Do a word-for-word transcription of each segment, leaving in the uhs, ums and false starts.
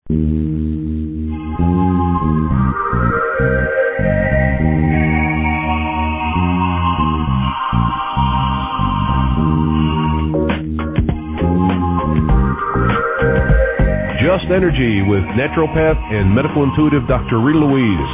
Just Energy with naturopath and medical intuitive Doctor Rita Louise.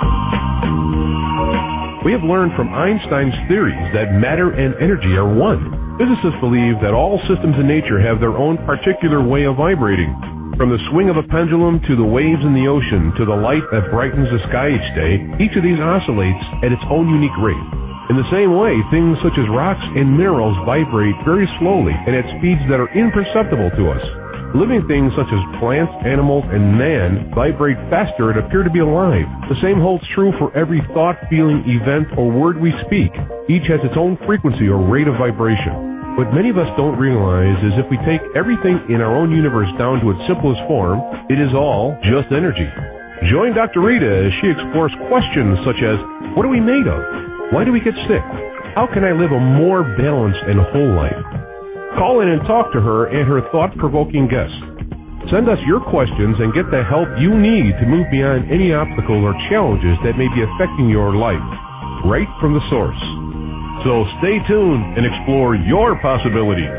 We have learned from Einstein's theories that matter and energy are one. Physicists believe that all systems in nature have their own particular way of vibrating. From the swing of a pendulum to the waves in the ocean to the light that brightens the sky each day, each of these oscillates at its own unique rate. In the same way, things such as rocks and minerals vibrate very slowly and at speeds that are imperceptible to us. Living things such as plants, animals, and man vibrate faster and appear to be alive. The same holds true for every thought, feeling, event, or word we speak. Each has its own frequency or rate of vibration. What many of us don't realize is if we take everything in our own universe down to its simplest form, it is all just energy. Join Doctor Rita as she explores questions such as, what are we made of? Why do we get sick? How can I live a more balanced and whole life? Call in and talk to her and her thought-provoking guests. Send us your questions and get the help you need to move beyond any obstacle or challenges that may be affecting your life, right from the source. So stay tuned and explore your possibilities.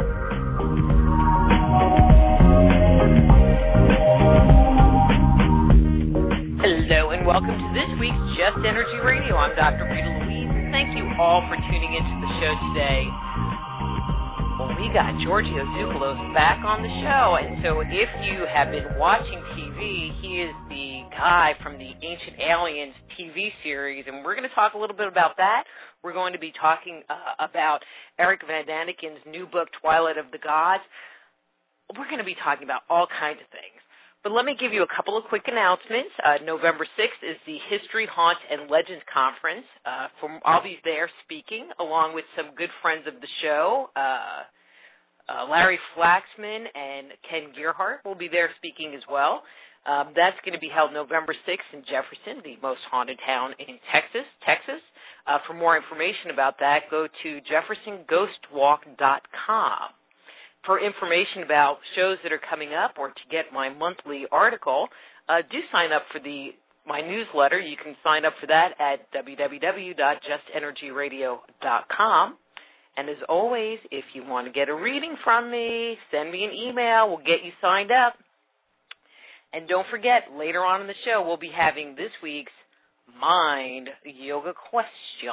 Hello and welcome to this week's Just Energy Radio. I'm Doctor Rita Louise. Thank you all for tuning into the show today. Well, we got Giorgio Tsoukalos back on the show, and so if you have been watching T V, he is the guy from the Ancient Aliens T V series, and we're going to talk a little bit about that. We're going to be talking uh, about Eric Van Daniken's new book, Twilight of the Gods. We're going to be talking about all kinds of things. But let me give you a couple of quick announcements. Uh, November sixth is the History, Haunts, and Legends Conference. Uh, from, I'll be there speaking, along with some good friends of the show. Uh, uh, Larry Flaxman and Ken Gearhart will be there speaking as well. Um, that's going to be held November sixth in Jefferson, the most haunted town in Texas. Texas. Uh, for more information about that, go to jefferson ghost walk dot com. For information about shows that are coming up or to get my monthly article, uh, do sign up for the my newsletter. You can sign up for that at w w w dot just energy radio dot com. And as always, if you want to get a reading from me, send me an email. We'll get you signed up. And don't forget, later on in the show, we'll be having this week's Mind Yoga Question.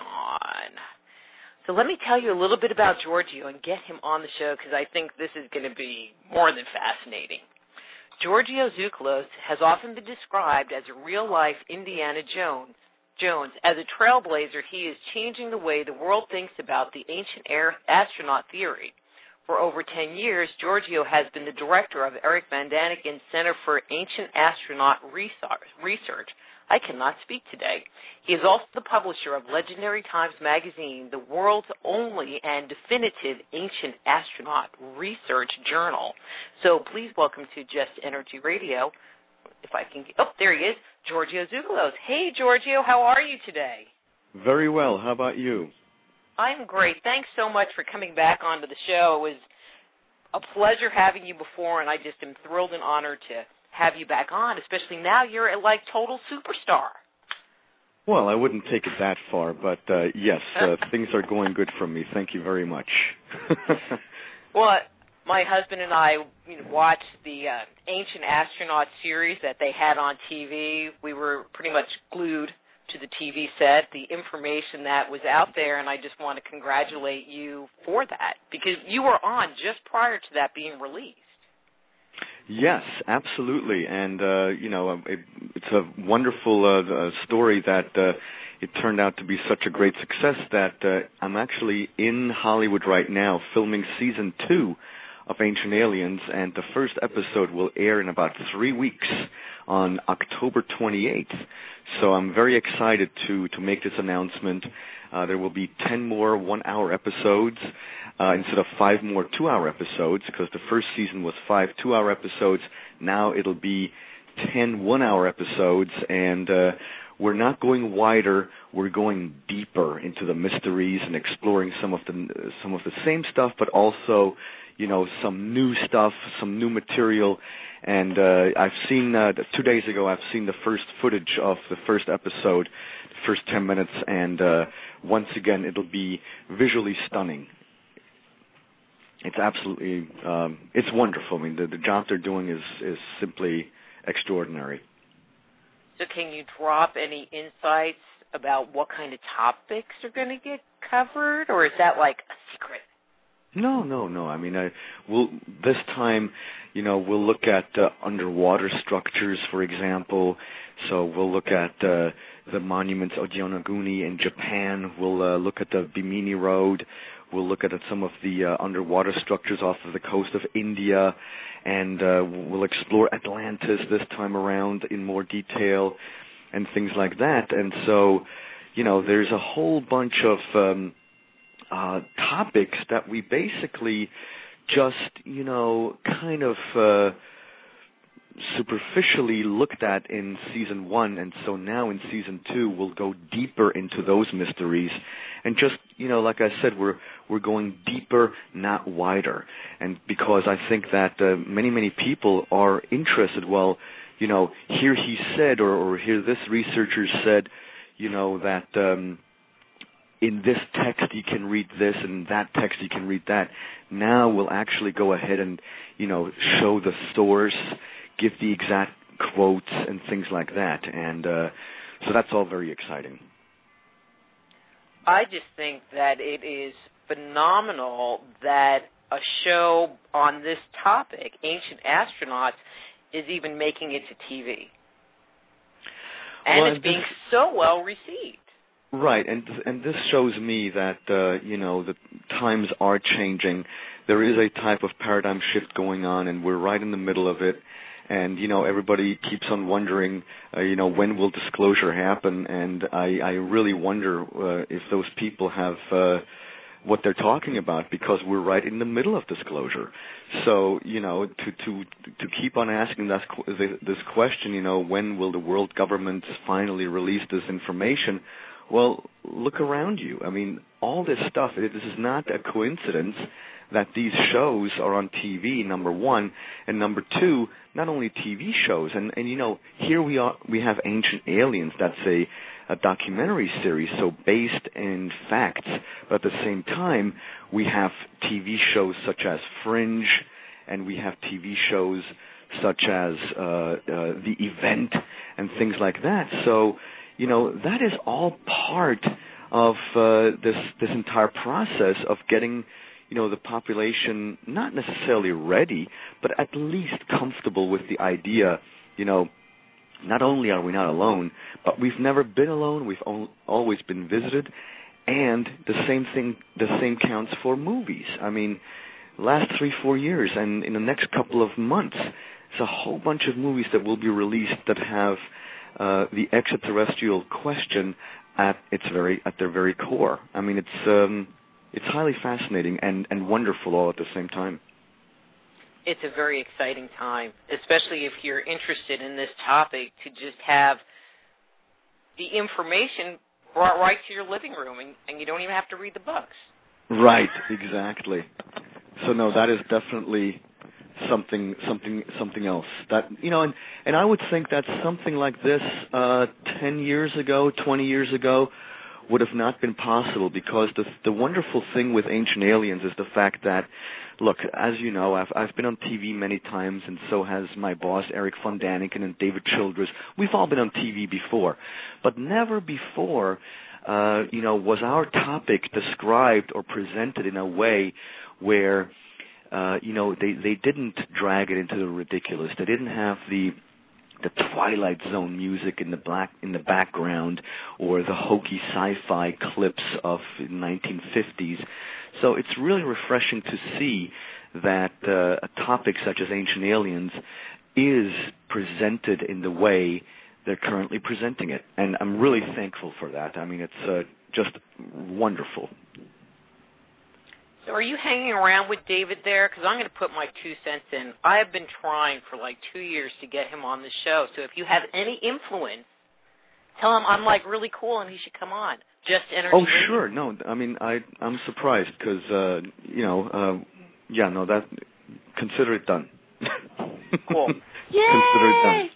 So let me tell you a little bit about Giorgio and get him on the show because I think this is going to be more than fascinating. Giorgio Tsoukalos has often been described as a real-life Indiana Jones. Jones. As a trailblazer, he is changing the way the world thinks about the ancient air astronaut theory. For over ten years, Giorgio has been the director of Eric Van Daniken's Center for Ancient Astronaut Research. I cannot speak today. He is also the publisher of Legendary Times magazine, the world's only and definitive ancient astronaut research journal. So please welcome to Just Energy Radio. If I can get, oh, there he is, Giorgio Tsoukalos. Hey, Giorgio, how are you today? Very well. How about you? I'm great. Thanks so much for coming back onto the show. It was a pleasure having you before, and I just am thrilled and honored to have you back on, especially now you're a, like, total superstar. Well, I wouldn't take it that far, but, uh, yes, uh, things are going good for me. Thank you very much. Well, my husband and I you know, watched the uh, Ancient Astronaut series that they had on T V. We were pretty much glued to the T V set, the information that was out there, and I just want to congratulate you for that because you were on just prior to that being released. Yes, absolutely, and uh, you know, it, it's a wonderful uh, uh, story that uh, it turned out to be such a great success that uh, I'm actually in Hollywood right now filming season two of Ancient Aliens, and the first episode will air in about three weeks on October twenty-eighth. So I'm very excited to to make this announcement. Uh, there will be ten more one-hour episodes uh, instead of five more two-hour episodes, because the first season was five two-hour episodes. Now it'll be ten one-hour episodes, and uh, we're not going wider. We're going deeper into the mysteries and exploring some of the some of the same stuff, but also, you know, some new stuff, some new material. And uh, I've seen, uh, two days ago, I've seen the first footage of the first episode, the first ten minutes, and uh, once again, it'll be visually stunning. It's absolutely, um, it's wonderful. I mean, the, the job they're doing is, is simply extraordinary. So can you drop any insights about what kind of topics are going to get covered, or is that like a secret? No, no, no. I mean, I, we'll, this time, you know, we'll look at uh, underwater structures, for example. So we'll look at uh, the monuments Ojionaguni in Japan. We'll uh, look at the Bimini Road. We'll look at some of the uh, underwater structures off of the coast of India. And uh, we'll explore Atlantis this time around in more detail and things like that. And so, you know, there's a whole bunch of um, uh, topics that we basically just, you know, kind of uh, superficially looked at in season one. And so now in season two, we'll go deeper into those mysteries. And just, you know, like I said, we're we're going deeper, not wider. And because I think that uh, many, many people are interested, well, you know, here he said, or, or here this researcher said, you know, that um, in this text you can read this, and in that text you can read that. Now we'll actually go ahead and, you know, show the source, give the exact quotes and things like that. And uh, so that's all very exciting. I just think that it is phenomenal that a show on this topic, Ancient Astronauts, is even making it to T V. And well, it's being this, so well received. Right, and and this shows me that, uh, you know, the times are changing. There is a type of paradigm shift going on, and we're right in the middle of it. And, you know, everybody keeps on wondering, uh, you know, when will disclosure happen? And I, I really wonder uh, if those people have uh, what they're talking about, because we're right in the middle of disclosure. So, you know, to to to keep on asking this, this question, you know, when will the world government finally release this information? Well, look around you. I mean, all this stuff, it, this is not a coincidence that these shows are on T V, number one, and number two, not only T V shows, and, and you know, here we are, we have Ancient Aliens, that's a, a documentary series, so based in facts, but at the same time, we have T V shows such as Fringe, and we have T V shows such as uh, uh, The Event, and things like that. So, you know, that is all part of uh, this this entire process of getting, you know, the population not necessarily ready, but at least comfortable with the idea, you know, not only are we not alone, but we've never been alone, we've al- always been visited, and the same thing, the same counts for movies. I mean, last three, four years, and in the next couple of months, there's a whole bunch of movies that will be released that have uh, the extraterrestrial question at its very, at their very core. I mean, it's um, It's highly fascinating and, and wonderful all at the same time. It's a very exciting time, especially if you're interested in this topic, to just have the information brought right to your living room, and, and you don't even have to read the books. Right, exactly. So no, that is definitely something, something, something else. That, you know, and, and I would think that something like this uh, ten years ago, twenty years ago, would have not been possible, because the the wonderful thing with Ancient Aliens is the fact that, look, as you know, I've I've been on T V many times, and so has my boss Eric von Daniken and David Childress. We've all been on T V before, but never before, uh, you know, was our topic described or presented in a way where, uh, you know, they they didn't drag it into the ridiculous. They didn't have the the Twilight Zone music in the black in the background, or the hokey sci-fi clips of nineteen fifties. So it's really refreshing to see that uh, a topic such as Ancient Aliens is presented in the way they're currently presenting it, and I'm really thankful for that. I mean, it's uh, just wonderful. So are you hanging around with David there? Because I'm going to put my two cents in. I have been trying for like two years to get him on the show. So if you have any influence, tell him I'm like really cool and he should come on. Just Energy. Oh, sure. No, I mean, I, I'm surprised because, uh, you know, uh, Yeah, no, that, consider it done. Cool. Yay! Consider it done.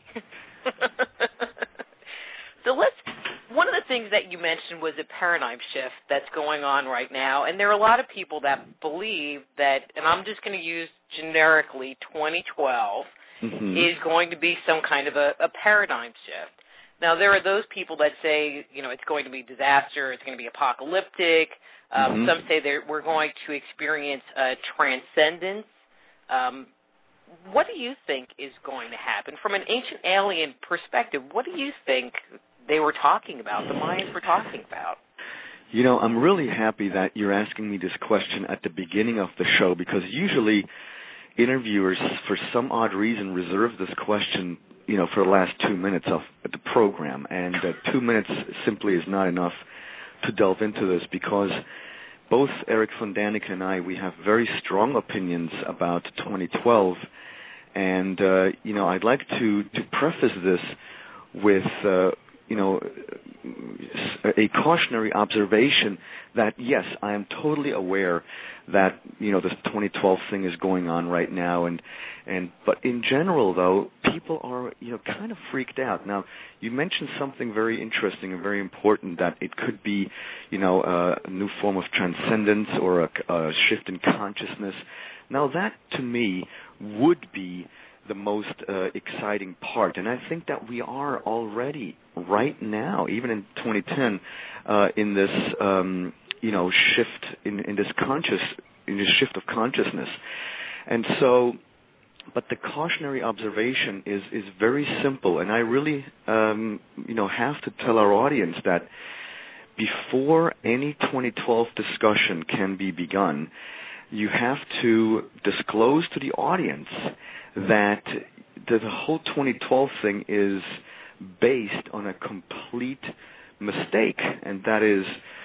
So let's, one of the things that you mentioned was a paradigm shift that's going on right now, and there are a lot of people that believe that, and I'm just going to use generically twenty twelve, mm-hmm. is going to be some kind of a, a paradigm shift. Now, there are those people that say, you know, it's going to be disaster, it's going to be apocalyptic. Um, mm-hmm. Some say we're going to experience uh, transcendence. Um, what do you think is going to happen? From an ancient alien perspective, what do you think they were talking about, the Mayans were talking about? You know, I'm really happy that you're asking me this question at the beginning of the show, because usually interviewers, for some odd reason, reserve this question, you know, for the last two minutes of the program. And uh, two minutes simply is not enough to delve into this, because both Eric von Daniken and I, we have very strong opinions about twenty twelve. And, uh, you know, I'd like to, to preface this with, uh, you know, a cautionary observation that, yes, I am totally aware that, you know, this twenty twelve thing is going on right now. And, and but in general, though, people are, you know, kind of freaked out. Now, you mentioned something very interesting and very important, that it could be, you know, a new form of transcendence or a, a shift in consciousness. Now, that, to me, would be the most uh, exciting part. And I think that we are already right now, even in twenty ten, uh, in this, um, you know, shift, in, in this conscious, in this shift of consciousness. And so, but the cautionary observation is, is very simple. And I really, um, you know, have to tell our audience that before any twenty twelve discussion can be begun, you have to disclose to the audience that the whole twenty twelve thing is based on a complete mistake, and that is,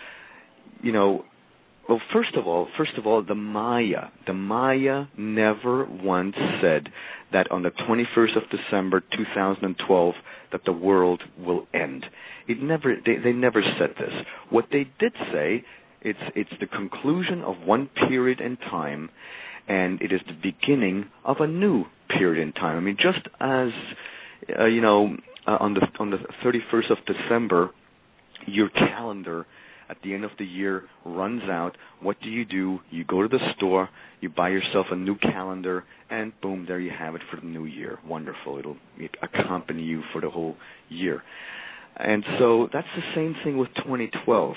you know, well, first of all, first of all, the Maya, the Maya never once said that on the twenty-first of December two thousand twelve that the world will end. It never, they, they never said this. What they did say, it's it's the conclusion of one period in time, and it is the beginning of a new period in time. I mean, just as, uh, you know, uh, on the on the thirty-first of December, your calendar at the end of the year runs out. What do you do? You go to the store, you buy yourself a new calendar, and boom, there you have it for the new year. Wonderful. It'll accompany you for the whole year. And so that's the same thing with twenty twelve.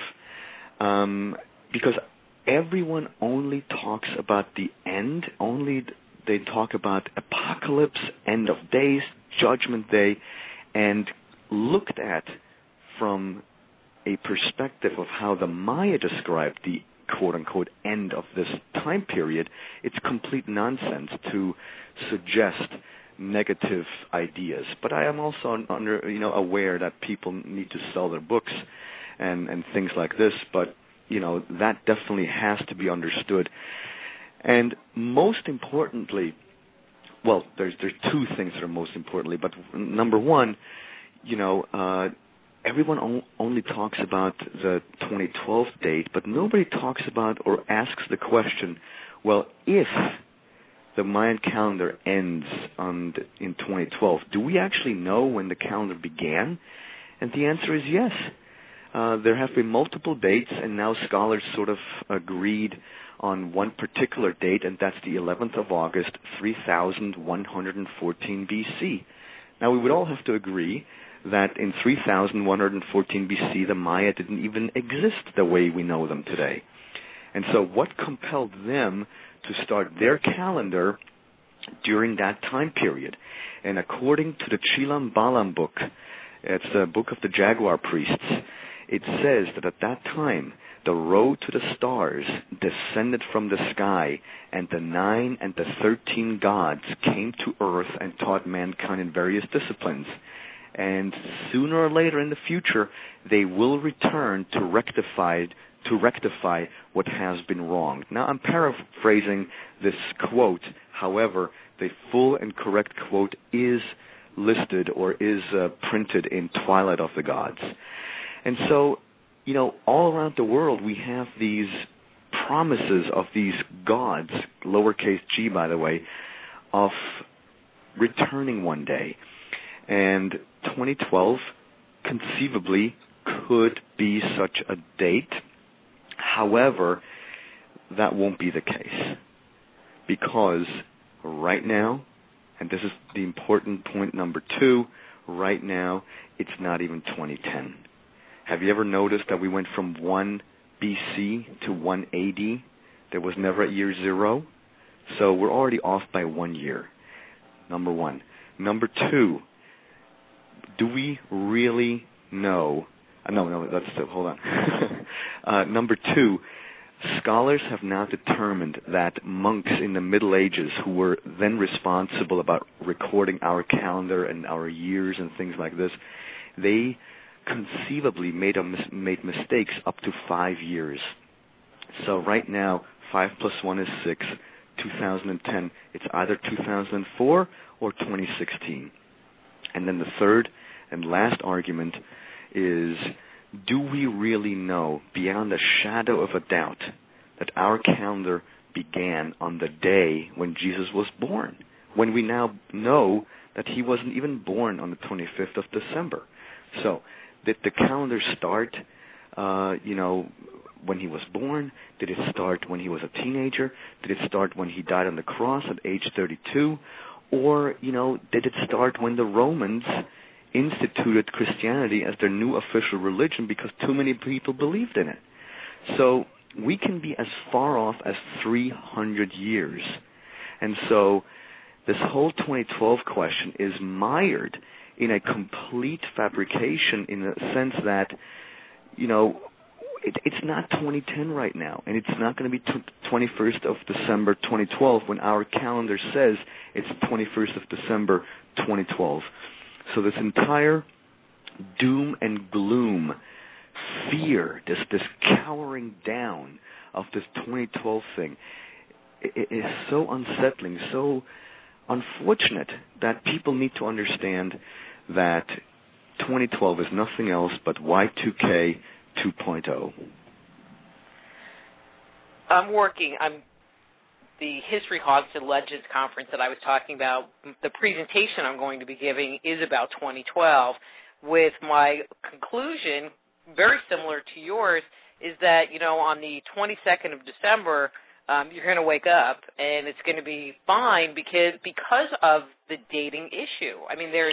Um, because everyone only talks about the end, only they talk about apocalypse, end of days, judgment day, and looked at from a perspective of how the Maya described the quote-unquote end of this time period, it's complete nonsense to suggest negative ideas. But I am also under, you know, aware that people need to sell their books and, and things like this, but, you know, that definitely has to be understood. And most importantly, well, there's there's two things that are most importantly, but number one, you know, uh, everyone o- only talks about the twenty twelve date, but nobody talks about or asks the question, well, if the Mayan calendar ends on the, in twenty twelve, do we actually know when the calendar began? And the answer is yes. Uh, there have been multiple dates, and now scholars sort of agreed on one particular date, and that's the eleventh of August, three thousand one hundred fourteen B C. Now, we would all have to agree that in three thousand one hundred fourteen B C, the Maya didn't even exist the way we know them today. And so what compelled them to start their calendar during that time period? And according to the Chilam Balam book, it's the book of the Jaguar priests, it says that at that time, the road to the stars descended from the sky, and the nine and the thirteen gods came to earth and taught mankind in various disciplines. And sooner or later in the future, they will return to rectify to rectify what has been wrong. Now, I'm paraphrasing this quote. However, the full and correct quote is listed or is uh, printed in Twilight of the Gods. And so, you know, all around the world we have these promises of these gods, lowercase g, by the way, of returning one day. And twenty twelve conceivably could be such a date. However, that won't be the case. Because right now, and this is the important point number two, right now it's not even twenty ten. Have you ever noticed that we went from one B C to one A D? There was never a year zero. So we're already off by one year. Number one. Number two, do we really know? Uh, no, no, that's still, hold on. uh, number two, scholars have now determined that monks in the Middle Ages, who were then responsible about recording our calendar and our years and things like this, they conceivably made a mis- made mistakes up to five years. So right now, five plus one is six. two thousand ten, it's either two thousand four or twenty sixteen. And then the third and last argument is, do we really know, beyond a shadow of a doubt, that our calendar began on the day when Jesus was born, when we now know that he wasn't even born on the twenty-fifth of December? So, did the calendar start, uh, you know, when he was born? Did it start when he was a teenager? Did it start when he died on the cross at age thirty-two? Or, you know, did it start when the Romans instituted Christianity as their new official religion because too many people believed in it? So we can be as far off as three hundred years. And so this whole twenty twelve question is mired in a complete fabrication, in the sense that, you know, it, it's not twenty ten right now, and it's not going to be t- twenty-first of December twenty twelve when our calendar says it's twenty-first of December twenty twelve. So this entire doom and gloom, fear, this this cowering down of this twenty twelve thing, it, it is so unsettling, so unfortunate, that people need to understand that twenty twelve is nothing else but Y two K two point oh. I'm working. I'm the History Hawks and Legends conference that I was talking about. The presentation I'm going to be giving is about twenty twelve, with my conclusion, very similar to yours, is that, you know, on the twenty-second of December, um, you're going to wake up and it's going to be fine because because of the dating issue. I mean, there's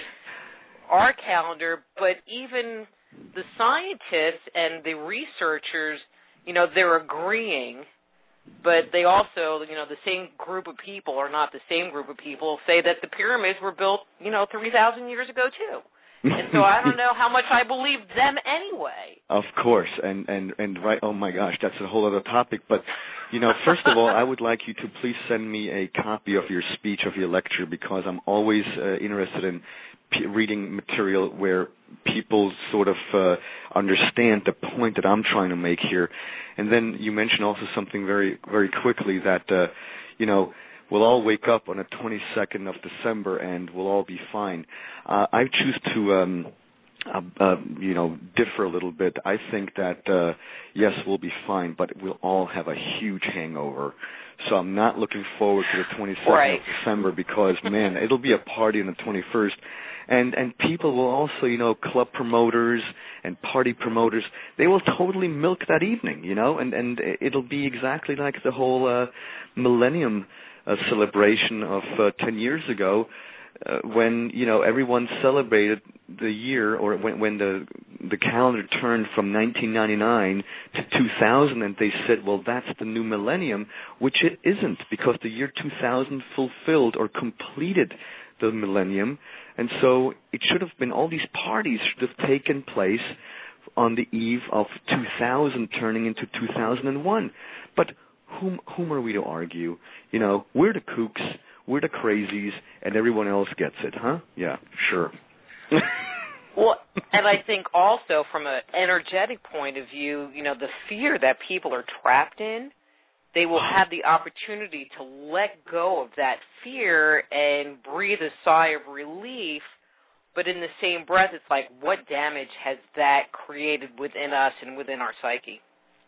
our calendar, but even the scientists and the researchers, you know, they're agreeing, but they also, you know, the same group of people, or not the same group of people, say that the pyramids were built, you know, three thousand years ago, too. And so I don't know how much I believe them anyway. Of course, and, and, and right, oh my gosh, that's a whole other topic. But, you know, first of all, I would like you to please send me a copy of your speech, of your lecture, because I'm always uh, interested in p- reading material where people sort of uh, understand the point that I'm trying to make here. And then you mentioned also something very, very quickly that, uh, you know, we'll all wake up on the twenty-second of December and we'll all be fine. Uh, I choose to, um, uh, uh, you know, differ a little bit. I think that, uh, yes, we'll be fine, but we'll all have a huge hangover. So I'm not looking forward to the twenty-second right. of December because, man, it'll be a party on the twenty-first. And and people will also, you know, club promoters and party promoters, they will totally milk that evening, you know, and, and it'll be exactly like the whole uh, millennium uh, celebration of uh, ten years ago uh, when, you know, everyone celebrated the year, or when, when the the calendar turned from nineteen ninety-nine to two thousand, and they said, well, that's the new millennium, which it isn't, because the year two thousand fulfilled or completed the millennium. And so it should have been, all these parties should have taken place on the eve of two thousand turning into two thousand one. But whom whom are we to argue? You know, we're the kooks, we're the crazies, and everyone else gets it, huh? Yeah, sure. Well, and I think also from an energetic point of view, you know, the fear that people are trapped in, they will have the opportunity to let go of that fear and breathe a sigh of relief. But in the same breath, it's like, what damage has that created within us and within our psyche?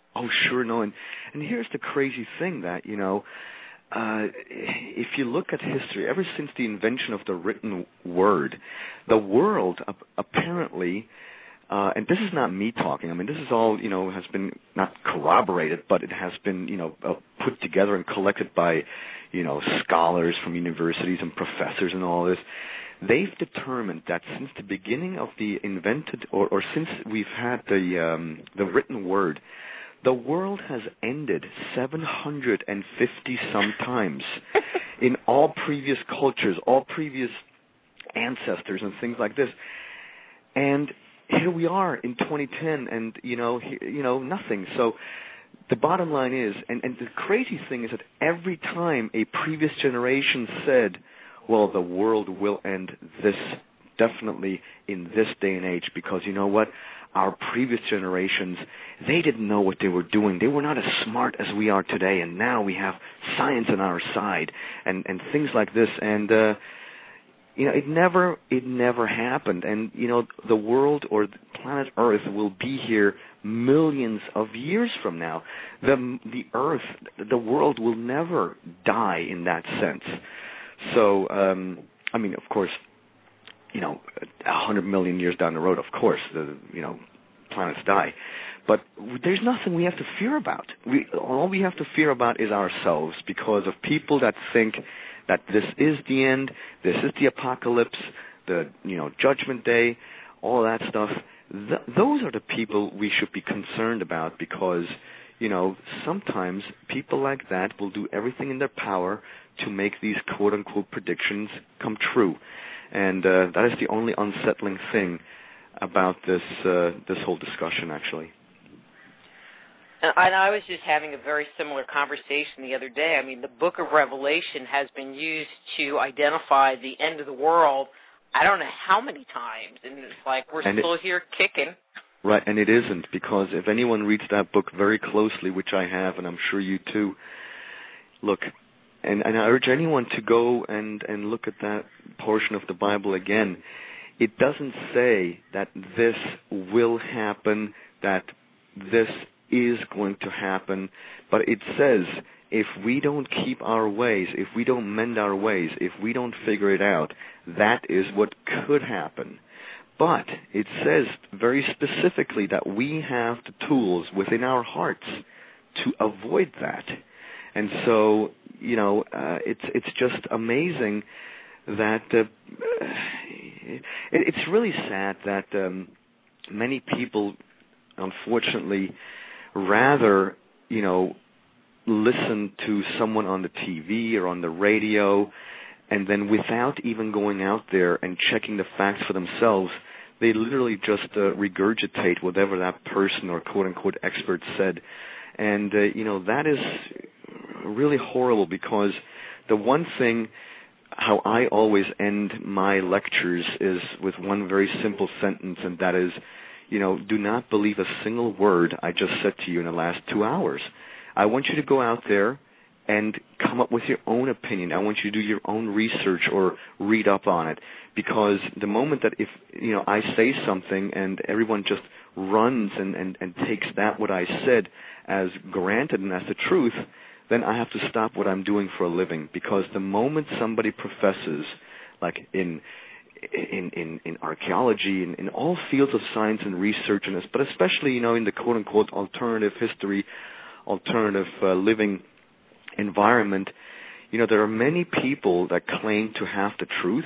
Oh, sure, no. And, and here's the crazy thing that, you know, uh, if you look at history, ever since the invention of the written word, the world uh, apparently, uh, and this is not me talking, I mean, this is all, you know, has been not corroborated, but it has been, you know, uh, put together and collected by, you know, scholars from universities and professors and all this. They've determined that since the beginning of the invented, or, or since we've had the um, the written word, the world has ended seven hundred fifty some times in all previous cultures, all previous ancestors and things like this. And here we are in twenty ten, and you know, he, you know, nothing. So the bottom line is, and, and the crazy thing is that every time a previous generation said, well, the world will end this definitely in this day and age, because you know what? Our previous generations, they didn't know what they were doing. They were not as smart as we are today, and now we have science on our side and, and things like this. And, uh, you know, it never, it never happened. And, you know, the world or the planet Earth will be here millions of years from now. The, the Earth, the world will never die in that sense. So, um, I mean, of course, you know, a hundred million years down the road, of course, the, you know, planets die. But there's nothing we have to fear about. We, all we have to fear about is ourselves, because of people that think that this is the end, this is the apocalypse, the, you know, judgment day, all that stuff. Th- those are the people we should be concerned about, because, you know, sometimes people like that will do everything in their power to make these quote-unquote predictions come true. And uh, that is the only unsettling thing about this uh, this whole discussion, actually. And I was just having a very similar conversation the other day. I mean, the book of Revelation has been used to identify the end of the world I don't know how many times, and it's like we're and still it, here kicking. Right, and it isn't, because if anyone reads that book very closely, which I have, and I'm sure you too, look, and, and I urge anyone to go and, and look at that portion of the Bible again. It doesn't say that this will happen, that this is going to happen, but it says if we don't keep our ways, if we don't mend our ways, if we don't figure it out, that is what could happen. But it says very specifically that we have the tools within our hearts to avoid that. And so, you know, uh, it's it's just amazing that uh, it, it's really sad that um, many people, unfortunately, rather, you know, listen to someone on the T V or on the radio, and then without even going out there and checking the facts for themselves, they literally just uh, regurgitate whatever that person or quote-unquote expert said. And, uh, you know, that is really horrible, because the one thing, how I always end my lectures is with one very simple sentence, and that is, you know, do not believe a single word I just said to you in the last two hours. I want you to go out there and come up with your own opinion. I want you to do your own research or read up on it, because the moment that if, you know, I say something and everyone just runs and, and, and takes that what I said as granted and as the truth, then I have to stop what I'm doing for a living. Because the moment somebody professes, like in in in, in archaeology, in, in all fields of science and research, and this, but especially, you know, in the quote-unquote alternative history, alternative uh, living environment, you know, there are many people that claim to have the truth,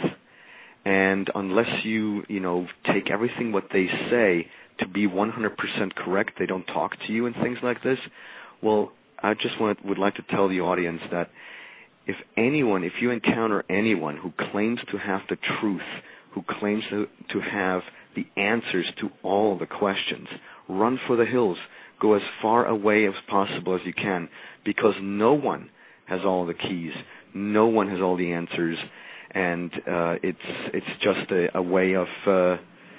and unless you, you know, take everything what they say to be one hundred percent correct, they don't talk to you and things like this. Well, I just want, would like to tell the audience that if anyone, if you encounter anyone who claims to have the truth, who claims to, to have the answers to all the questions, run for the hills. Go as far away as possible as you can, because no one has all the keys. No one has all the answers, and uh, it's it's just a, a way of, uh,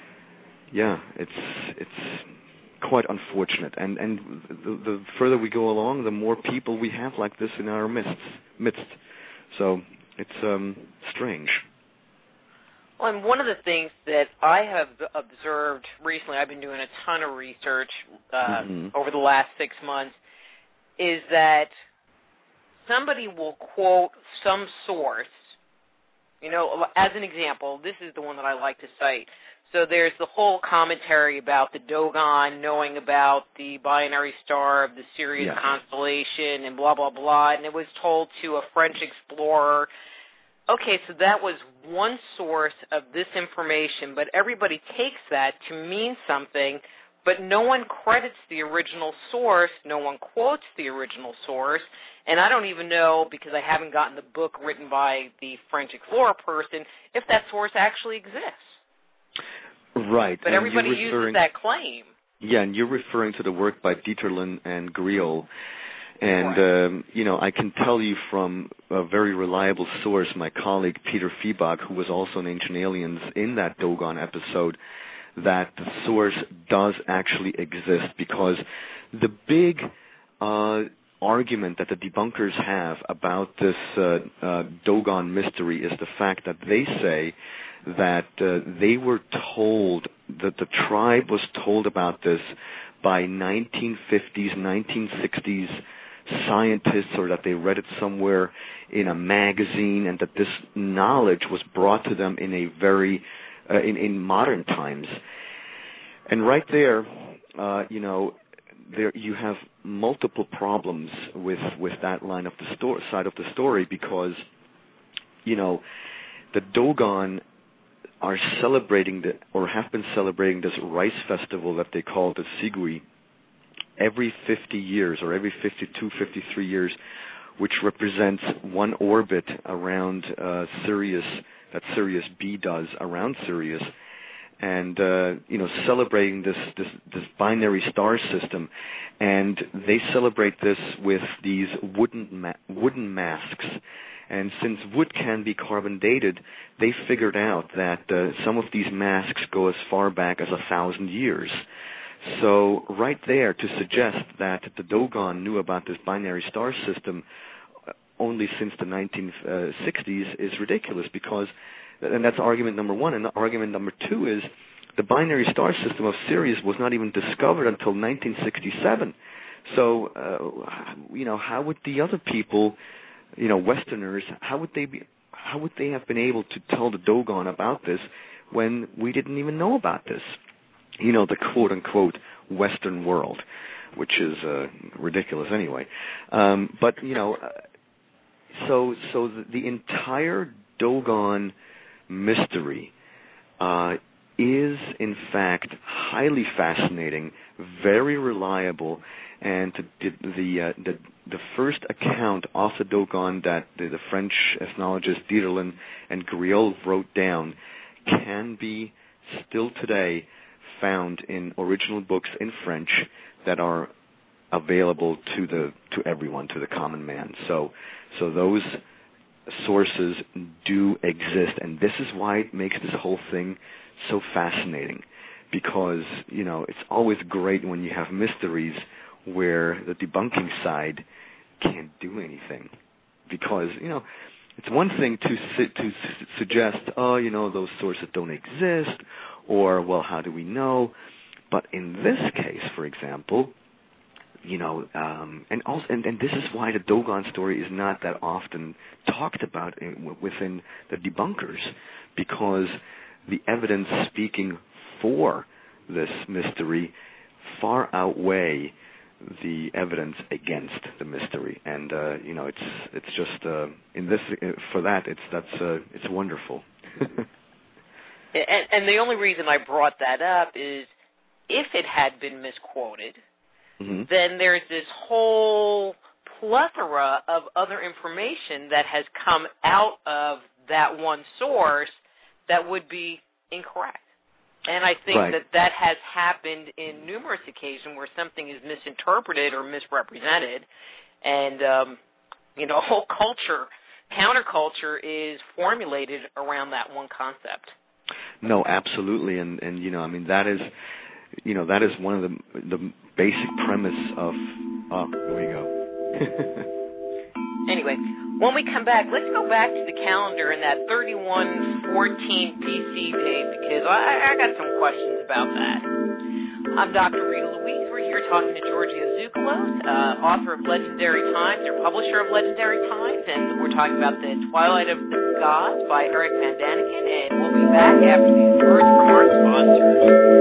yeah, it's it's quite unfortunate. And and the, the further we go along, the more people we have like this in our midst. midst. So it's um, strange. Well, and one of the things that I have observed recently, I've been doing a ton of research uh, mm-hmm. over the last six months, is that somebody will quote some source. You know, as an example, this is the one that I like to cite. So there's the whole commentary about the Dogon knowing about the binary star of the Sirius yes. constellation and blah, blah, blah, and it was told to a French explorer. Okay, so that was one source of this information, but everybody takes that to mean something, but no one credits the original source, no one quotes the original source, and I don't even know, because I haven't gotten the book written by the French explorer person, if that source actually exists. Right. But and everybody uses that claim. Yeah, and you're referring to the work by Dieterlen and Griol. And, right. um, you know, I can tell you from a very reliable source, my colleague Peter Fiebach, who was also in Ancient Aliens in that Dogon episode, that the source does actually exist, because the big uh, argument that the debunkers have about this uh, uh, Dogon mystery is the fact that they say that uh, they were told, that the tribe was told about this by nineteen fifties, nineteen sixties scientists, or that they read it somewhere in a magazine, and that this knowledge was brought to them in a very uh, in, in modern times. And right there, uh, you know, there you have multiple problems with with that line of the sto- side of the story, because, you know, the Dogon are celebrating the, or have been celebrating this rice festival that they call the Sigui every fifty years, or every fifty-two, fifty-three years, which represents one orbit around uh, Sirius, that Sirius B does around Sirius, and uh, you know, celebrating this, this this binary star system. And they celebrate this with these wooden ma- wooden masks. And since wood can be carbon dated, they figured out that uh, some of these masks go as far back as a thousand years. So right there, to suggest that the Dogon knew about this binary star system only since the nineteen sixties is ridiculous, because, and that's argument number one. And argument number two is the binary star system of Sirius was not even discovered until nineteen sixty-seven. So, uh, you know, how would the other people, you know, Westerners, how would they be, how would they have been able to tell the Dogon about this when we didn't even know about this? You know, the quote-unquote Western world, which is uh, ridiculous anyway. Um, but, you know, uh, so so the, the entire Dogon mystery uh, is, in fact, highly fascinating, very reliable, and the the, uh, the the first account of the Dogon that the, the French ethnologist Dieterlen and Griol wrote down can be still today found in original books in French that are available to the to everyone, to the common man. So so those sources do exist, and this is why it makes this whole thing so fascinating, because, you know, it's always great when you have mysteries where the debunking side can't do anything, because, you know, it's one thing to su- to su- suggest, oh, you know, those sources don't exist, or, well, how do we know? But in this case, for example, you know, um, and also, and, and this is why the Dogon story is not that often talked about in, within the debunkers, because the evidence speaking for this mystery far outweigh the evidence against the mystery, and uh, you know, it's it's just uh, in this for that it's that's uh, it's wonderful. and, and the only reason I brought that up is if it had been misquoted, mm-hmm. then there's this whole plethora of other information that has come out of that one source that would be incorrect. And I think right. that that has happened in numerous occasions where something is misinterpreted or misrepresented, and um, you know, whole culture, counterculture, is formulated around that one concept. No, absolutely, and and you know, I mean, that is, you know, that is one of the the basic premise of. Oh, there we go. Anyway, when we come back, let's go back to the calendar in that thirty-one fourteen B C date because I, I got some questions about that. I'm Doctor Rita Louise. We're here talking to Giorgio Tsoukalos, uh, author of Legendary Times, or publisher of Legendary Times, and we're talking about The Twilight of the Gods by Eric Van Daniken, and we'll be back after these words from our sponsors.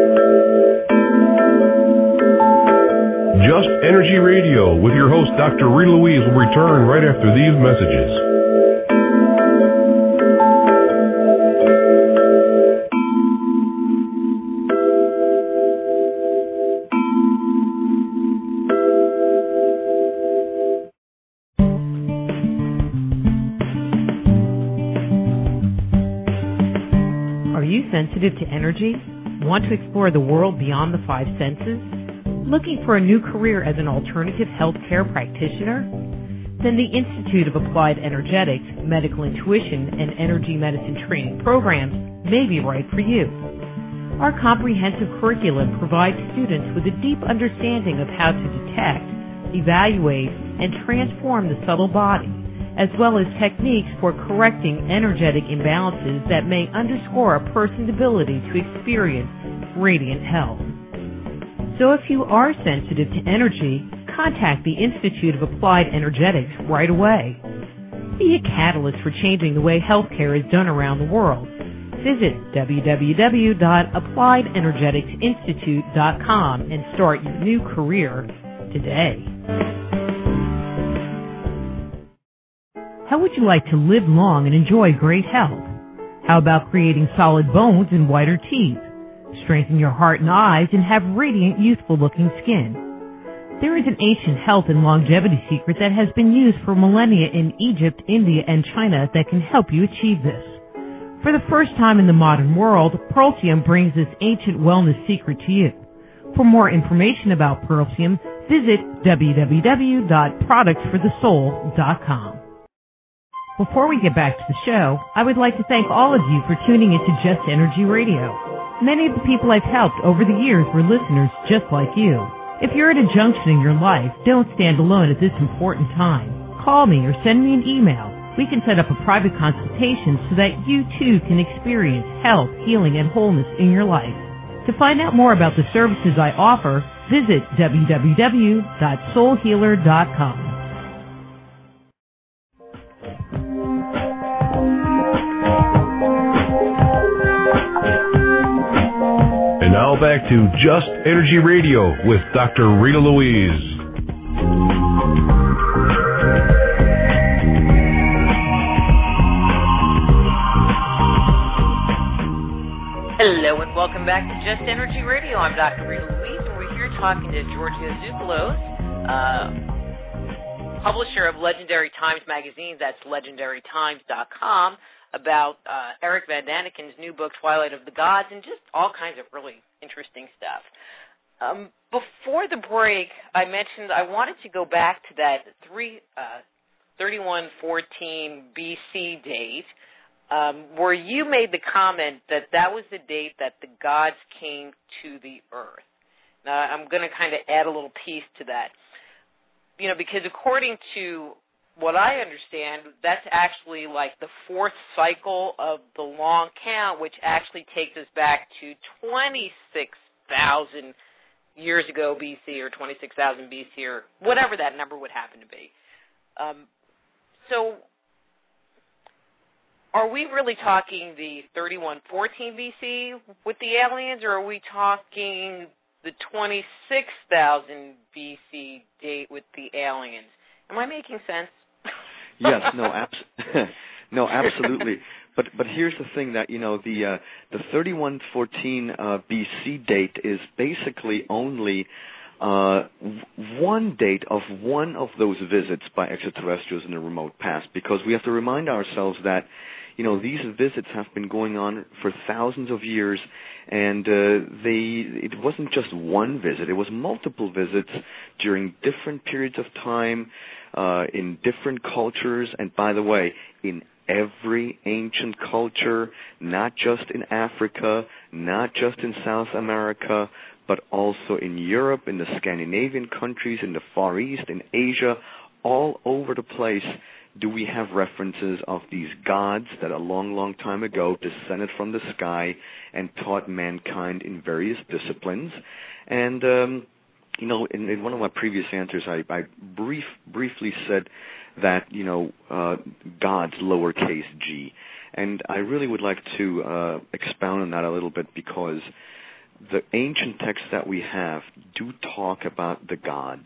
Just Energy Radio with your host, Doctor Rita Louise, will return right after these messages. Sensitive to energy? Want to explore the world beyond the five senses? Looking for a new career as an alternative healthcare practitioner? Then the Institute of Applied Energetics, Medical Intuition, and Energy Medicine training programs may be right for you. Our comprehensive curriculum provides students with a deep understanding of how to detect, evaluate, and transform the subtle body, as well as techniques for correcting energetic imbalances that may underscore a person's ability to experience radiant health. So if you are sensitive to energy, contact the Institute of Applied Energetics right away. Be a catalyst for changing the way healthcare is done around the world. Visit w w w dot applied energetics institute dot com and start your new career today. How would you like to live long and enjoy great health? How about creating solid bones and whiter teeth, strengthen your heart and eyes, and have radiant, youthful-looking skin? There is an ancient health and longevity secret that has been used for millennia in Egypt, India, and China that can help you achieve this. For the first time in the modern world, Pearlsium brings this ancient wellness secret to you. For more information about Pearlsium, visit w w w dot products for the soul dot com. Before we get back to the show, I would like to thank all of you for tuning into Just Energy Radio. Many of the people I've helped over the years were listeners just like you. If you're at a junction in your life, don't stand alone at this important time. Call me or send me an email. We can set up a private consultation so that you too can experience health, healing, and wholeness in your life. To find out more about the services I offer, visit w w w dot soul healer dot com. Now back to Just Energy Radio with Doctor Rita Louise. Hello and welcome back to Just Energy Radio. I'm Doctor Rita Louise, and we're here talking to Giorgio Tsoukalos, uh, publisher of Legendary Times magazine, that's legendary times dot com, about uh, Eric Van Daniken's new book, Twilight of the Gods, and just all kinds of really interesting stuff. Um, before the break, I mentioned I wanted to go back to that three, uh, thirty-one fourteen B C date, um, where you made the comment that that was the date that the gods came to the earth. Now, I'm going to kind of add a little piece to that. You know, because according to what I understand, that's actually like the fourth cycle of the long count, which actually takes us back to twenty-six thousand years ago B C, or twenty-six thousand B C, or whatever that number would happen to be. Um, so are we really talking the thirty-one fourteen B C with the aliens, or are we talking the twenty-six thousand B C date with the aliens? Am I making sense? Yes, no, abs- no, absolutely. But but here's the thing that you know the uh, the thirty-one fourteen uh, B C date is basically only uh, one date of one of those visits by extraterrestrials in the remote past, because we have to remind ourselves that you know these visits have been going on for thousands of years, and uh, they it wasn't just one visit; it was multiple visits during different periods of time. Uh, in different cultures, and by the way, in every ancient culture, not just in Africa, not just in South America, but also in Europe, in the Scandinavian countries, in the Far East, in Asia, all over the place, do we have references of these gods that a long, long time ago descended from the sky and taught mankind in various disciplines. And, um, you know, in, in one of my previous answers, I, I brief, briefly said that, you know, uh, gods, lowercase g. And I really would like to uh, expound on that a little bit, because the ancient texts that we have do talk about the gods.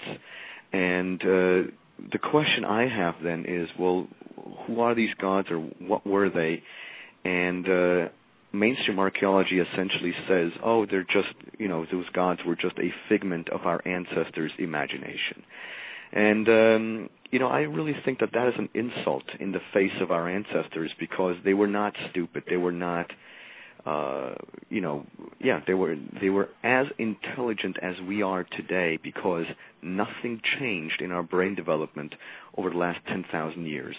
And uh, the question I have then is, well, who are these gods, or what were they? And uh, mainstream archaeology essentially says, oh, they're just, you know, those gods were just a figment of our ancestors' imagination. And, um, you know, I really think that that is an insult in the face of our ancestors, because they were not stupid. They were not, uh, you know, yeah, they were they were as intelligent as we are today, because nothing changed in our brain development over the last ten thousand years.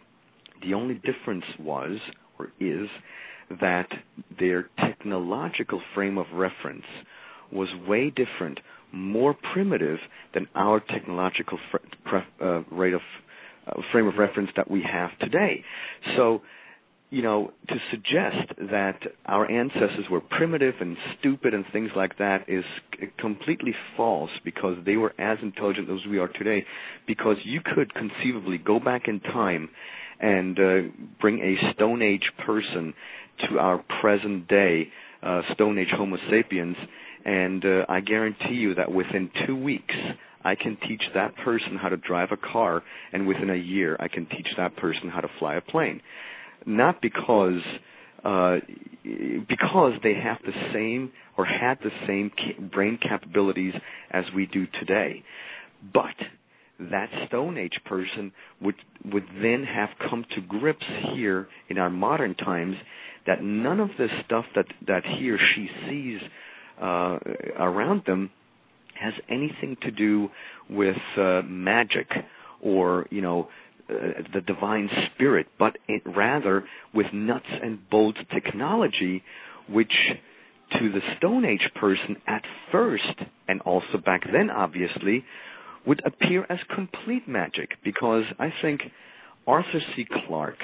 The only difference was, or is, that their technological frame of reference was way different, more primitive than our technological fr- pre- uh, rate of uh, frame of reference that we have today. So, you know, to suggest that our ancestors were primitive and stupid and things like that is c- completely false, because they were as intelligent as we are today. Because you could conceivably go back in time and uh, bring a Stone Age person to our present day uh, Stone Age Homo sapiens, and uh, I guarantee you that within two weeks I can teach that person how to drive a car, and within a year I can teach that person how to fly a plane. Not because uh, because they have the same or had the same ca- brain capabilities as we do today, but that Stone Age person would would then have come to grips here in our modern times that none of the stuff that, that he or she sees uh, around them has anything to do with uh, magic or, you know, uh, the divine spirit, but it, rather with nuts and bolts technology, which to the Stone Age person at first, and also back then obviously, would appear as complete magic. Because I think Arthur C. Clarke,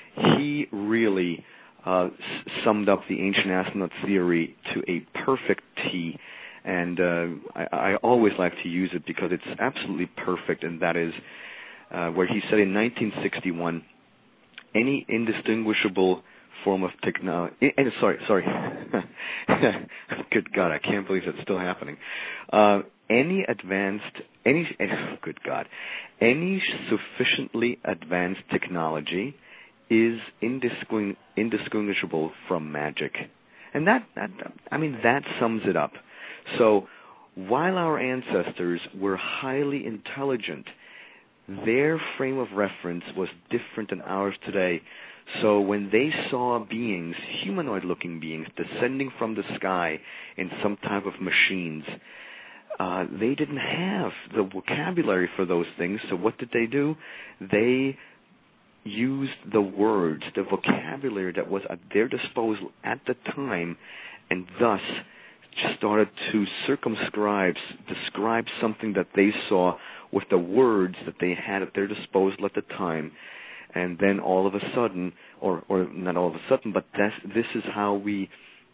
he really uh, summed up the ancient astronaut theory to a perfect T, and uh, I, I always like to use it because it's absolutely perfect, and that is uh, where he said in nineteen sixty-one, any indistinguishable form of technology, eh, sorry, sorry, good God, I can't believe it's still happening, uh, any advanced, any, oh, good God, any sufficiently advanced technology is indistingu- indistinguishable from magic. And that, that, I mean, that sums it up. So, while our ancestors were highly intelligent, their frame of reference was different than ours today. So when they saw beings, humanoid-looking beings, descending from the sky in some type of machines, uh, they didn't have the vocabulary for those things. So what did they do? They used the words, the vocabulary that was at their disposal at the time, and thus started to circumscribe, describe something that they saw with the words that they had at their disposal at the time. And then all of a sudden, or, or not all of a sudden, but this, this is how we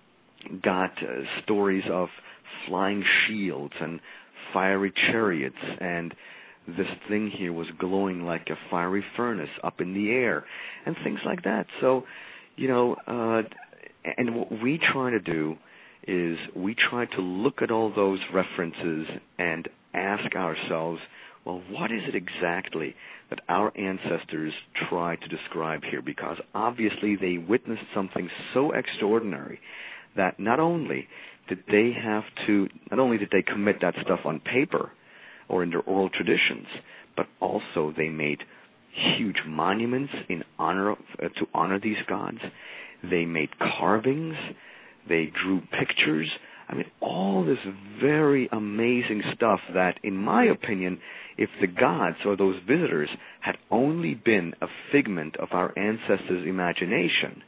got uh, stories of flying shields and fiery chariots, and this thing here was glowing like a fiery furnace up in the air, and things like that. So, you know, uh, and what we try to do is we try to look at all those references and ask ourselves, well, what is it exactly that our ancestors tried to describe here? Because obviously they witnessed something so extraordinary that not only did they have to, not only did they commit that stuff on paper or in their oral traditions, but also they made huge monuments in honor of, uh, to honor these gods. They made carvings. They drew pictures. I mean, all this very amazing stuff that, in my opinion, if the gods or those visitors had only been a figment of our ancestors' imagination,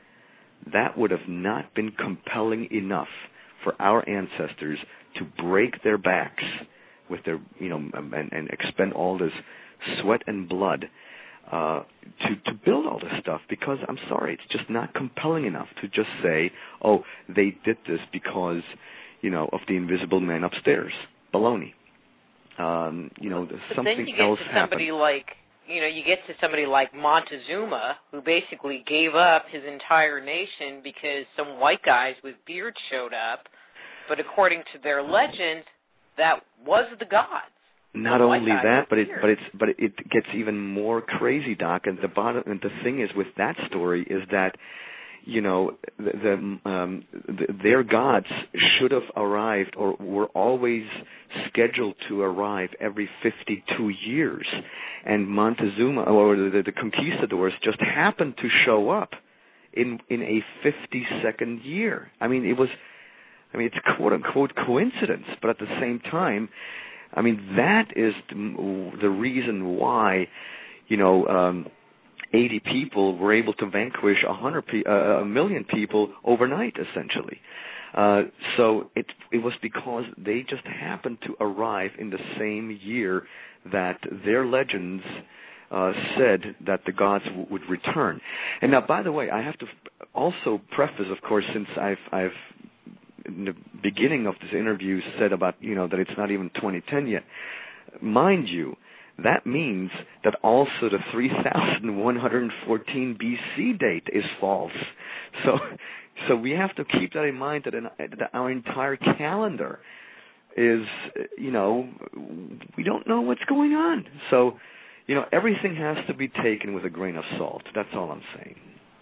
that would have not been compelling enough for our ancestors to break their backs with their, you know, and, and expend all this sweat and blood uh, to to build all this stuff, because I'm sorry, it's just not compelling enough to just say, oh, they did this because, you know, of the invisible man upstairs. Baloney. Um, you know, but something then you get else to happened. somebody like, you know, you get to somebody like Montezuma, who basically gave up his entire nation because some white guys with beards showed up. But according to their legend, that was the gods. Not only that, but it but it's but it gets even more crazy, Doc. And the bottom and the thing is with that story is that, you know, the, the, um, the their gods should have arrived or were always scheduled to arrive every fifty-two years, and Montezuma or the, the conquistadors just happened to show up in in a fifty-second year. I mean, it was. I mean, it's quote unquote coincidence, but at the same time, I mean, that is the reason why, you know, um, eighty people were able to vanquish a hundred, pe- uh, a million people overnight, essentially. Uh, so it it was because they just happened to arrive in the same year that their legends uh, said that the gods w- would return. And now, by the way, I have to also preface, of course, since I've I've in the beginning of this interview said about, you know, that it's not even twenty ten yet. Mind you, that means that also the three thousand one hundred fourteen B C date is false. So, so we have to keep that in mind, that, in, that our entire calendar is, you know, we don't know what's going on. So, you know, everything has to be taken with a grain of salt. That's all I'm saying.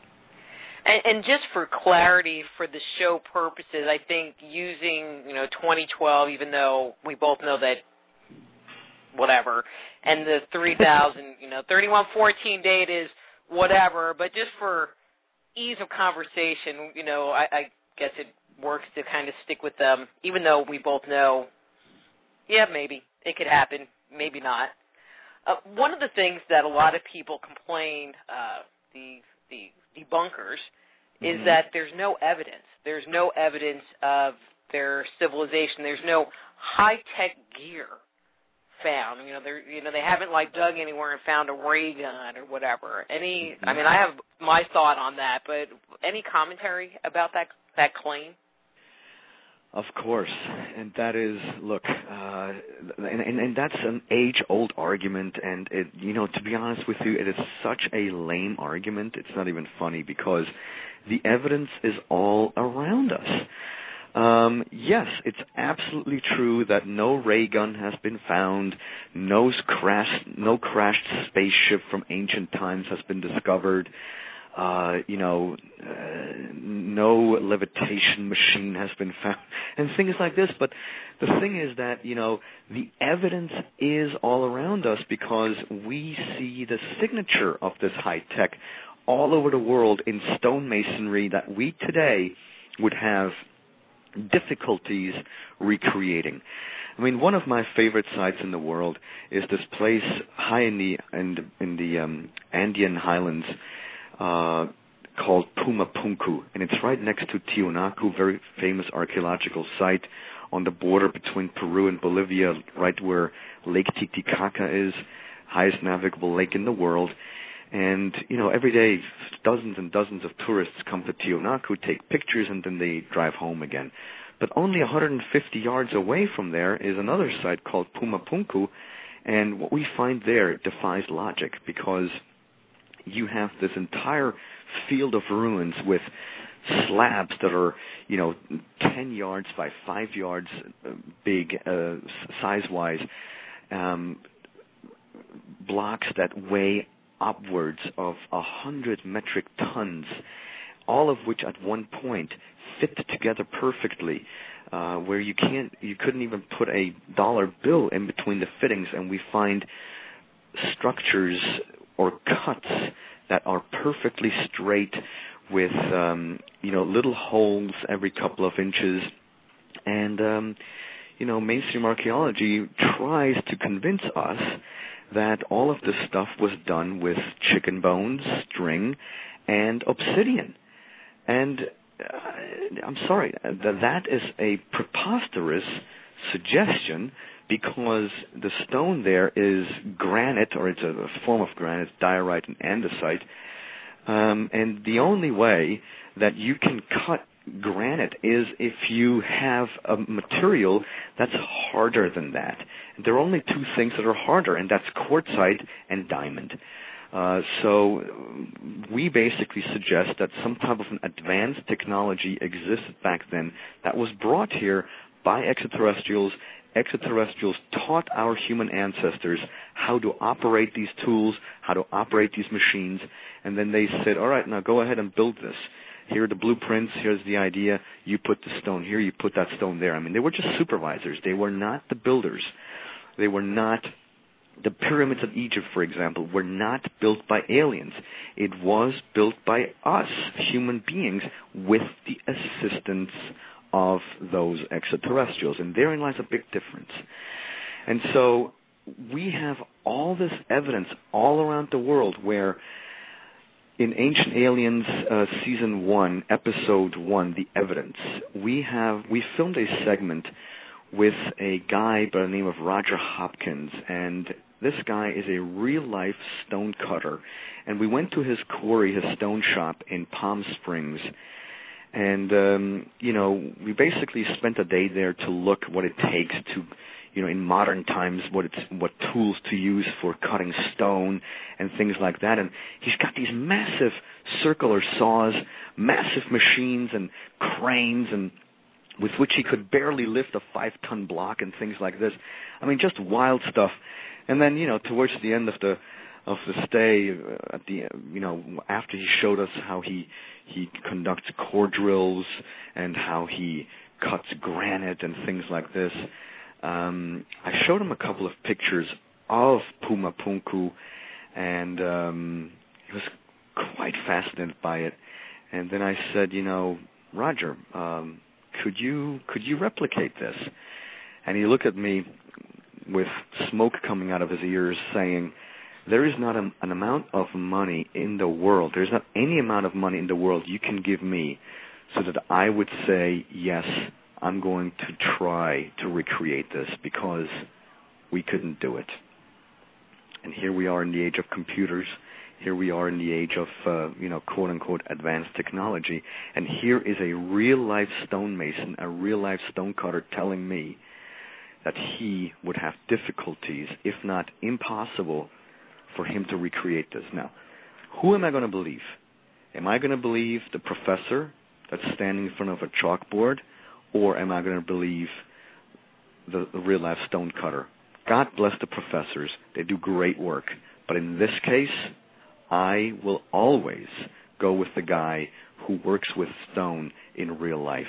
And, and just for clarity, for the show purposes, I think using, you know, twenty twelve, even though we both know that whatever, and the three thousand, you know, thirty-one fourteen date is whatever, but just for ease of conversation, you know, I, I guess it works to kind of stick with them, even though we both know, yeah, maybe it could happen, maybe not. Uh, one of the things that a lot of people complain, uh, the the debunkers, is mm-hmm. that there's no evidence. There's no evidence of their civilization. There's no high-tech gear found. You know, they you know they haven't like dug anywhere and found a ray gun or whatever. Any, mm-hmm. I mean, I have my thought on that, but any commentary about that that claim? Of course, and that is, look, uh, and, and, and that's an age-old argument, and it, you know, to be honest with you, it is such a lame argument, it's not even funny, because the evidence is all around us. Um, yes, it's absolutely true that no ray gun has been found, no crashed, no crashed spaceship from ancient times has been discovered. Uh, you know, uh, no levitation machine has been found, and things like this. But the thing is that, you know, the evidence is all around us because we see the signature of this high tech all over the world in stonemasonry that we today would have difficulties recreating. I mean, one of my favorite sites in the world is this place high in the in the, in the um, Andean highlands, Uh, called Pumapunku, and it's right next to Tiwanaku, very famous archaeological site on the border between Peru and Bolivia, right where Lake Titicaca is, highest navigable lake in the world. And, you know, every day dozens and dozens of tourists come to Tiwanaku, take pictures, and then they drive home again. But only one hundred fifty yards away from there is another site called Pumapunku, and what we find there defies logic, because you have this entire field of ruins with slabs that are, you know, ten yards by five yards big, uh, size-wise, um, blocks that weigh upwards of a hundred metric tons, all of which at one point fit together perfectly, uh, where you can't, you couldn't even put a dollar bill in between the fittings, and we find structures or cuts that are perfectly straight with, um, you know, little holes every couple of inches. And, um, you know, mainstream archaeology tries to convince us that all of this stuff was done with chicken bones, string, and obsidian. And uh, I'm sorry, that is a preposterous suggestion because the stone there is granite, or it's a, a form of granite, diorite and andesite. Um, and the only way that you can cut granite is if you have a material that's harder than that. There are only two things that are harder, and that's quartzite and diamond. Uh, so we basically suggest that some type of an advanced technology existed back then that was brought here by extraterrestrials. Extraterrestrials taught our human ancestors how to operate these tools, how to operate these machines, and then they said, all right, now go ahead and build this. Here are the blueprints, here's the idea, you put the stone here, you put that stone there. I mean, they were just supervisors. They were not the builders. They were not, the pyramids of Egypt, for example, were not built by aliens. It was built by us, human beings, with the assistance of those extraterrestrials. And therein lies a big difference. And so we have all this evidence all around the world where in Ancient Aliens uh, Season one, Episode one, The Evidence, we have we filmed a segment with a guy by the name of Roger Hopkins, and this guy is a real-life stone cutter. And we went to his quarry, his stone shop in Palm Springs, and, um, you know, we basically spent a day there to look what it takes to, you know, in modern times, what it's, what tools to use for cutting stone and things like that. And he's got these massive circular saws, massive machines and cranes, and with which he could barely lift a five-ton block and things like this. I mean, just wild stuff. And then, you know, towards the end of the of the stay, uh, at the you know, after he showed us how he he conducts core drills and how he cuts granite and things like this, um, I showed him a couple of pictures of Puma Punku, and um, he was quite fascinated by it. And then I said, you know, Roger, um, could you could you replicate this? And he looked at me with smoke coming out of his ears, saying, there is not a, an amount of money in the world, there's not any amount of money in the world you can give me so that I would say, yes, I'm going to try to recreate this, because we couldn't do it. And here we are in the age of computers. Here we are in the age of, uh, you know, quote-unquote advanced technology. And here is a real-life stonemason, a real-life stonecutter telling me that he would have difficulties, if not impossible, for him to recreate this. Now, who am I going to believe? Am I going to believe the professor that's standing in front of a chalkboard, or am I going to believe the, the real-life stonecutter? God bless the professors. They do great work. But in this case, I will always go with the guy who works with stone in real life.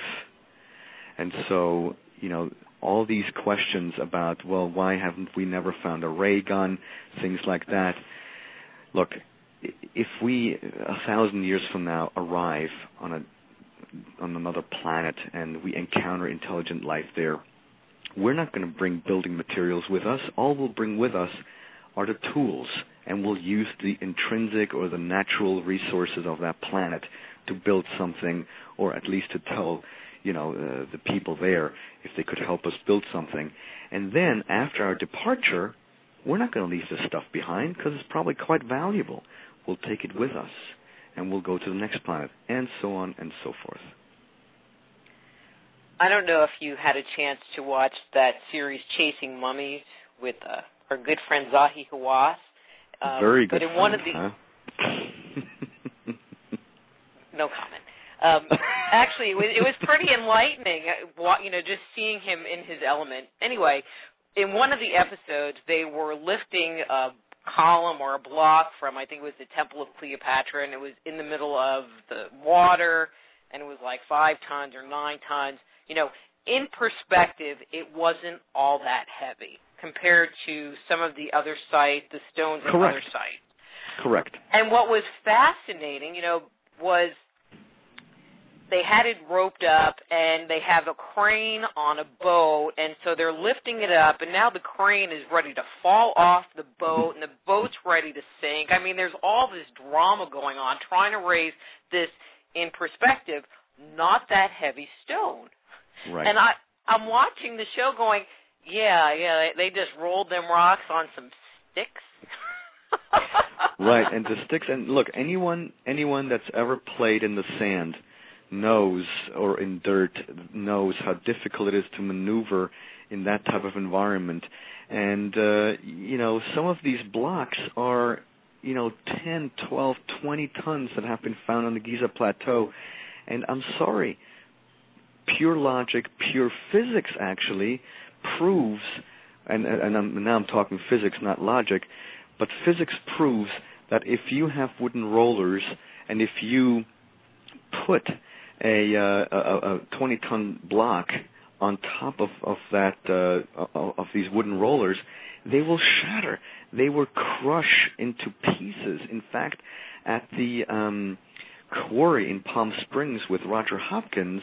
And so, you know, all these questions about, well, why haven't we never found a ray gun, things like that. Look, if we, a thousand years from now, arrive on a on another planet and we encounter intelligent life there, we're not going to bring building materials with us. All we'll bring with us are the tools, and we'll use the intrinsic or the natural resources of that planet to build something, or at least to tell, you know, uh, the people there if they could help us build something. And then after our departure, we're not going to leave this stuff behind because it's probably quite valuable. We'll take it with us, and we'll go to the next planet, and so on and so forth. I don't know if you had a chance to watch that series Chasing Mummies with uh, our good friend Zahi Hawass. Um, Very good but in friend, one of the huh? No comment. Um, actually, it was, it was pretty enlightening, you know, just seeing him in his element. Anyway, in one of the episodes, they were lifting a column or a block from, I think it was the Temple of Cleopatra, and it was in the middle of the water, and it was like five tons or nine tons. You know, in perspective, it wasn't all that heavy compared to some of the other sites, the stones and Correct. other sites. Correct. And what was fascinating, you know, was they had it roped up, and they have a crane on a boat, and so they're lifting it up, and now the crane is ready to fall off the boat, and the boat's ready to sink. I mean, there's all this drama going on, trying to raise this, in perspective, not that heavy stone. Right. And I, I'm watching the show going, yeah, yeah, they, they just rolled them rocks on some sticks. Right, and the sticks, and look, anyone anyone that's ever played in the sand knows, or in dirt, knows how difficult it is to maneuver in that type of environment. And, uh, you know, some of these blocks are, you know, ten, twelve, twenty tons that have been found on the Giza Plateau. And I'm sorry, pure logic, pure physics actually proves, and, and I'm, now I'm talking physics, not logic, but physics proves that if you have wooden rollers and if you put a, uh, a, a twenty-ton block on top of, of that uh, of these wooden rollers, they will shatter. They will crush into pieces. In fact, at the um, quarry in Palm Springs with Roger Hopkins,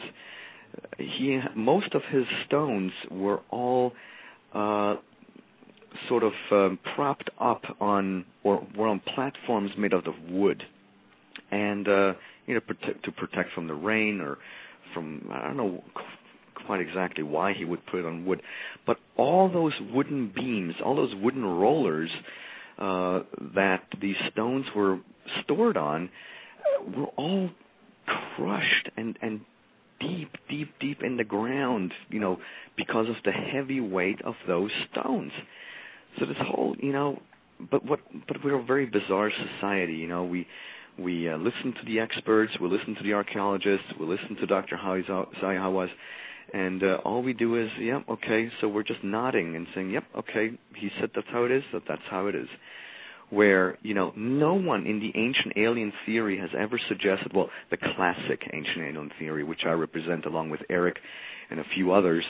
he most of his stones were all uh, sort of um, propped up on, or were on platforms made out of wood, and uh, you know, protect, to protect from the rain or from, I don't know quite exactly why he would put it on wood, but all those wooden beams, all those wooden rollers uh, that these stones were stored on, were all crushed and and deep, deep, deep in the ground, you know, because of the heavy weight of those stones. So this whole, you know, but what, but we're a very bizarre society, you know. We we uh, listen to the experts, we listen to the archaeologists, we listen to Doctor Zahi Hawass, and uh, all we do is, yep, yeah, okay. So we're just nodding and saying, yep, okay. He said that's how it is. That that's how it is. Where, you know, no one in the ancient alien theory has ever suggested, well, the classic ancient alien theory, which I represent along with Eric and a few others,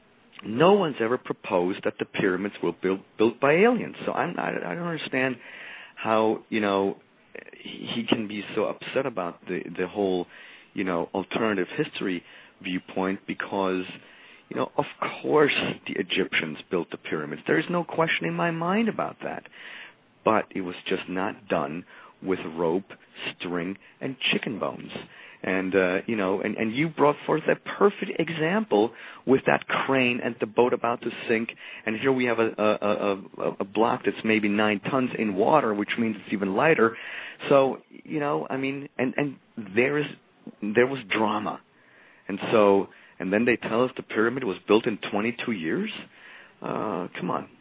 no one's ever proposed that the pyramids were built, built by aliens. So I'm not, I don't understand how, you know, he can be so upset about the, the whole, you know, alternative history viewpoint because, you know, of course the Egyptians built the pyramids. There is no question in my mind about that. But it was just not done with rope, string, and chicken bones. And, uh, you know, and, and you brought forth a perfect example with that crane and the boat about to sink. And here we have a, a, a, a block that's maybe nine tons in water, which means it's even lighter. So, you know, I mean, and, and there is, there was drama. And so, and then they tell us the pyramid was built in twenty-two years? Uh, come on.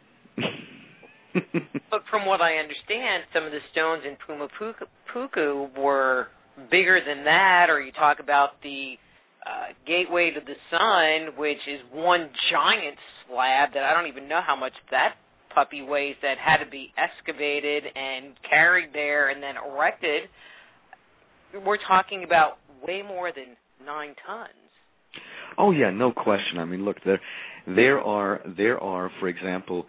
But from what I understand, some of the stones in Pumapuku were bigger than that, or you talk about the uh, Gateway to the Sun, which is one giant slab that I don't even know how much that puppy weighs, that had to be excavated and carried there and then erected. We're talking about way more than nine tons. Oh yeah, no question. I mean, look, there, there are, there are, for example,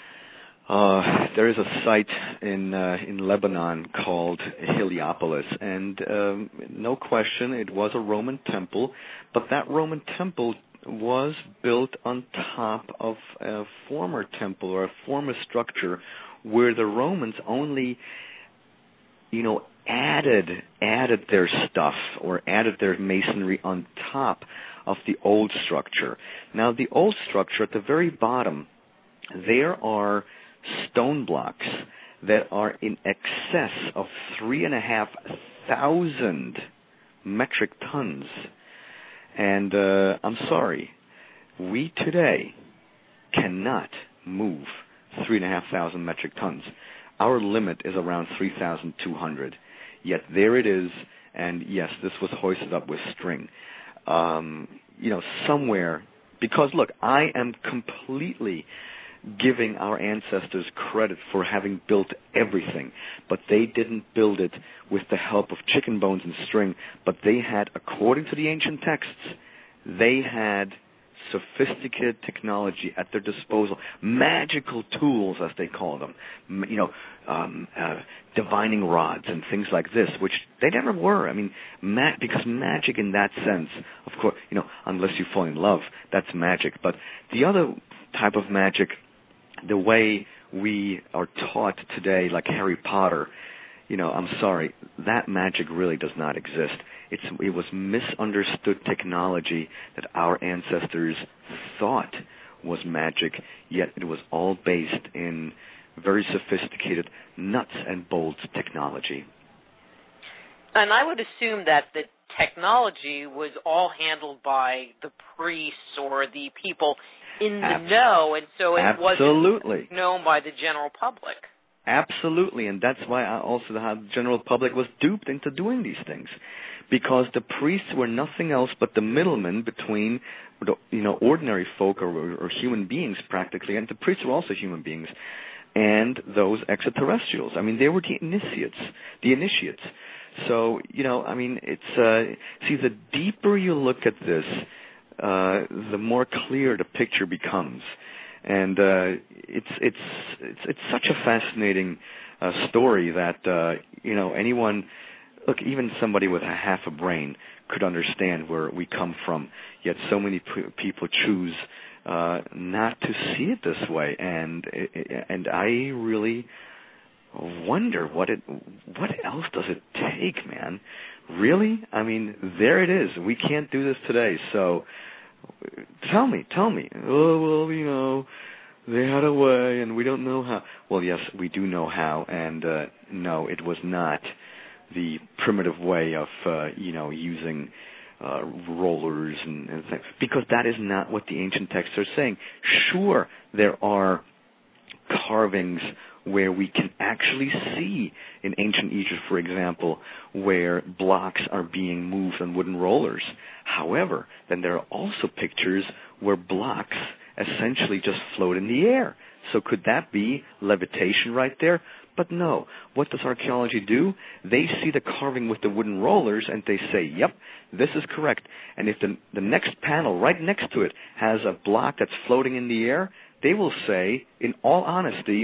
Uh, there is a site in uh, in Lebanon called Heliopolis, and um, no question, it was a Roman temple, but that Roman temple was built on top of a former temple or a former structure where the Romans only, you know, added added their stuff or added their masonry on top of the old structure. Now, the old structure at the very bottom, there are stone blocks that are in excess of three and a half thousand metric tons. And uh, I'm sorry, we today cannot move three and a half thousand metric tons. Our limit is around three thousand two hundred. Yet there it is, and yes, this was hoisted up with string. Um, you know, somewhere, because look, I am completely giving our ancestors credit for having built everything, but they didn't build it with the help of chicken bones and string, but they had, according to the ancient texts, they had sophisticated technology at their disposal, magical tools, as they call them, you know, um, uh, divining rods and things like this, which they never were. I mean, ma- because magic in that sense, of course, you know, unless you fall in love, that's magic. But the other type of magic, the way we are taught today, like Harry Potter, you know, I'm sorry, that magic really does not exist. It's, it was misunderstood technology that our ancestors thought was magic, yet it was all based in very sophisticated nuts and bolts technology. And I would assume that the technology was all handled by the priests or the people in the Absolutely. know, and so it Absolutely. wasn't known by the general public. Absolutely, and that's why I also the general public was duped into doing these things, because the priests were nothing else but the middlemen between, you know, ordinary folk or, or human beings practically, and the priests were also human beings, and those extraterrestrials. I mean, they were the initiates, the initiates. So, you know, I mean, it's uh, see, the deeper you look at this, uh, the more clear the picture becomes. And uh, it's it's it's it's such a fascinating uh, story that uh, you know anyone, look, even somebody with a half a brain could understand where we come from. Yet so many p- people choose uh, not to see it this way, and and I really wonder what it what else does it take, man? Really? I mean, there it is. We can't do this today, so. Tell me, tell me. Oh, well, you know, they had a way, and we don't know how. Well, yes, we do know how, and uh, no, it was not the primitive way of, uh, you know, using uh, rollers and, and things, because that is not what the ancient texts are saying. Sure, there are carvings where we can actually see in ancient Egypt, for example, where blocks are being moved on wooden rollers. However, then there are also pictures where blocks essentially just float in the air. So could that be levitation right there? But no. What does archaeology do? They see the carving with the wooden rollers and they say, yep, this is correct. And if the, the next panel right next to it has a block that's floating in the air, they will say, in all honesty,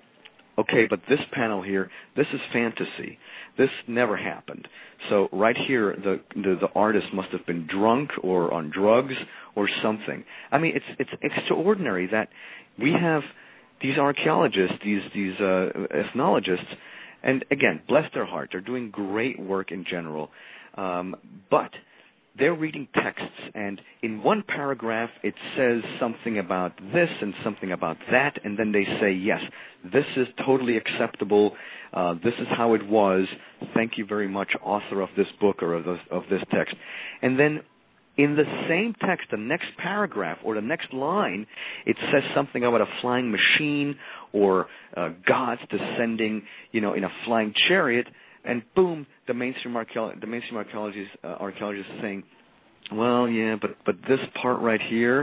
okay, but this panel here, this is fantasy. This never happened. So right here, the, the the artist must have been drunk or on drugs or something. I mean, it's it's extraordinary that we have these archaeologists, these these uh, ethnologists, and again, bless their heart, they're doing great work in general, um, but they're reading texts, and in one paragraph it says something about this and something about that, and then they say, yes, this is totally acceptable, uh, this is how it was, thank you very much, author of this book or of this, of this text. And then in the same text, the next paragraph or the next line, it says something about a flying machine or uh, gods descending, you know, in a flying chariot. And boom, the mainstream archaeologist, the mainstream archaeologist, uh, archaeologist is saying, well, yeah, but but this part right here,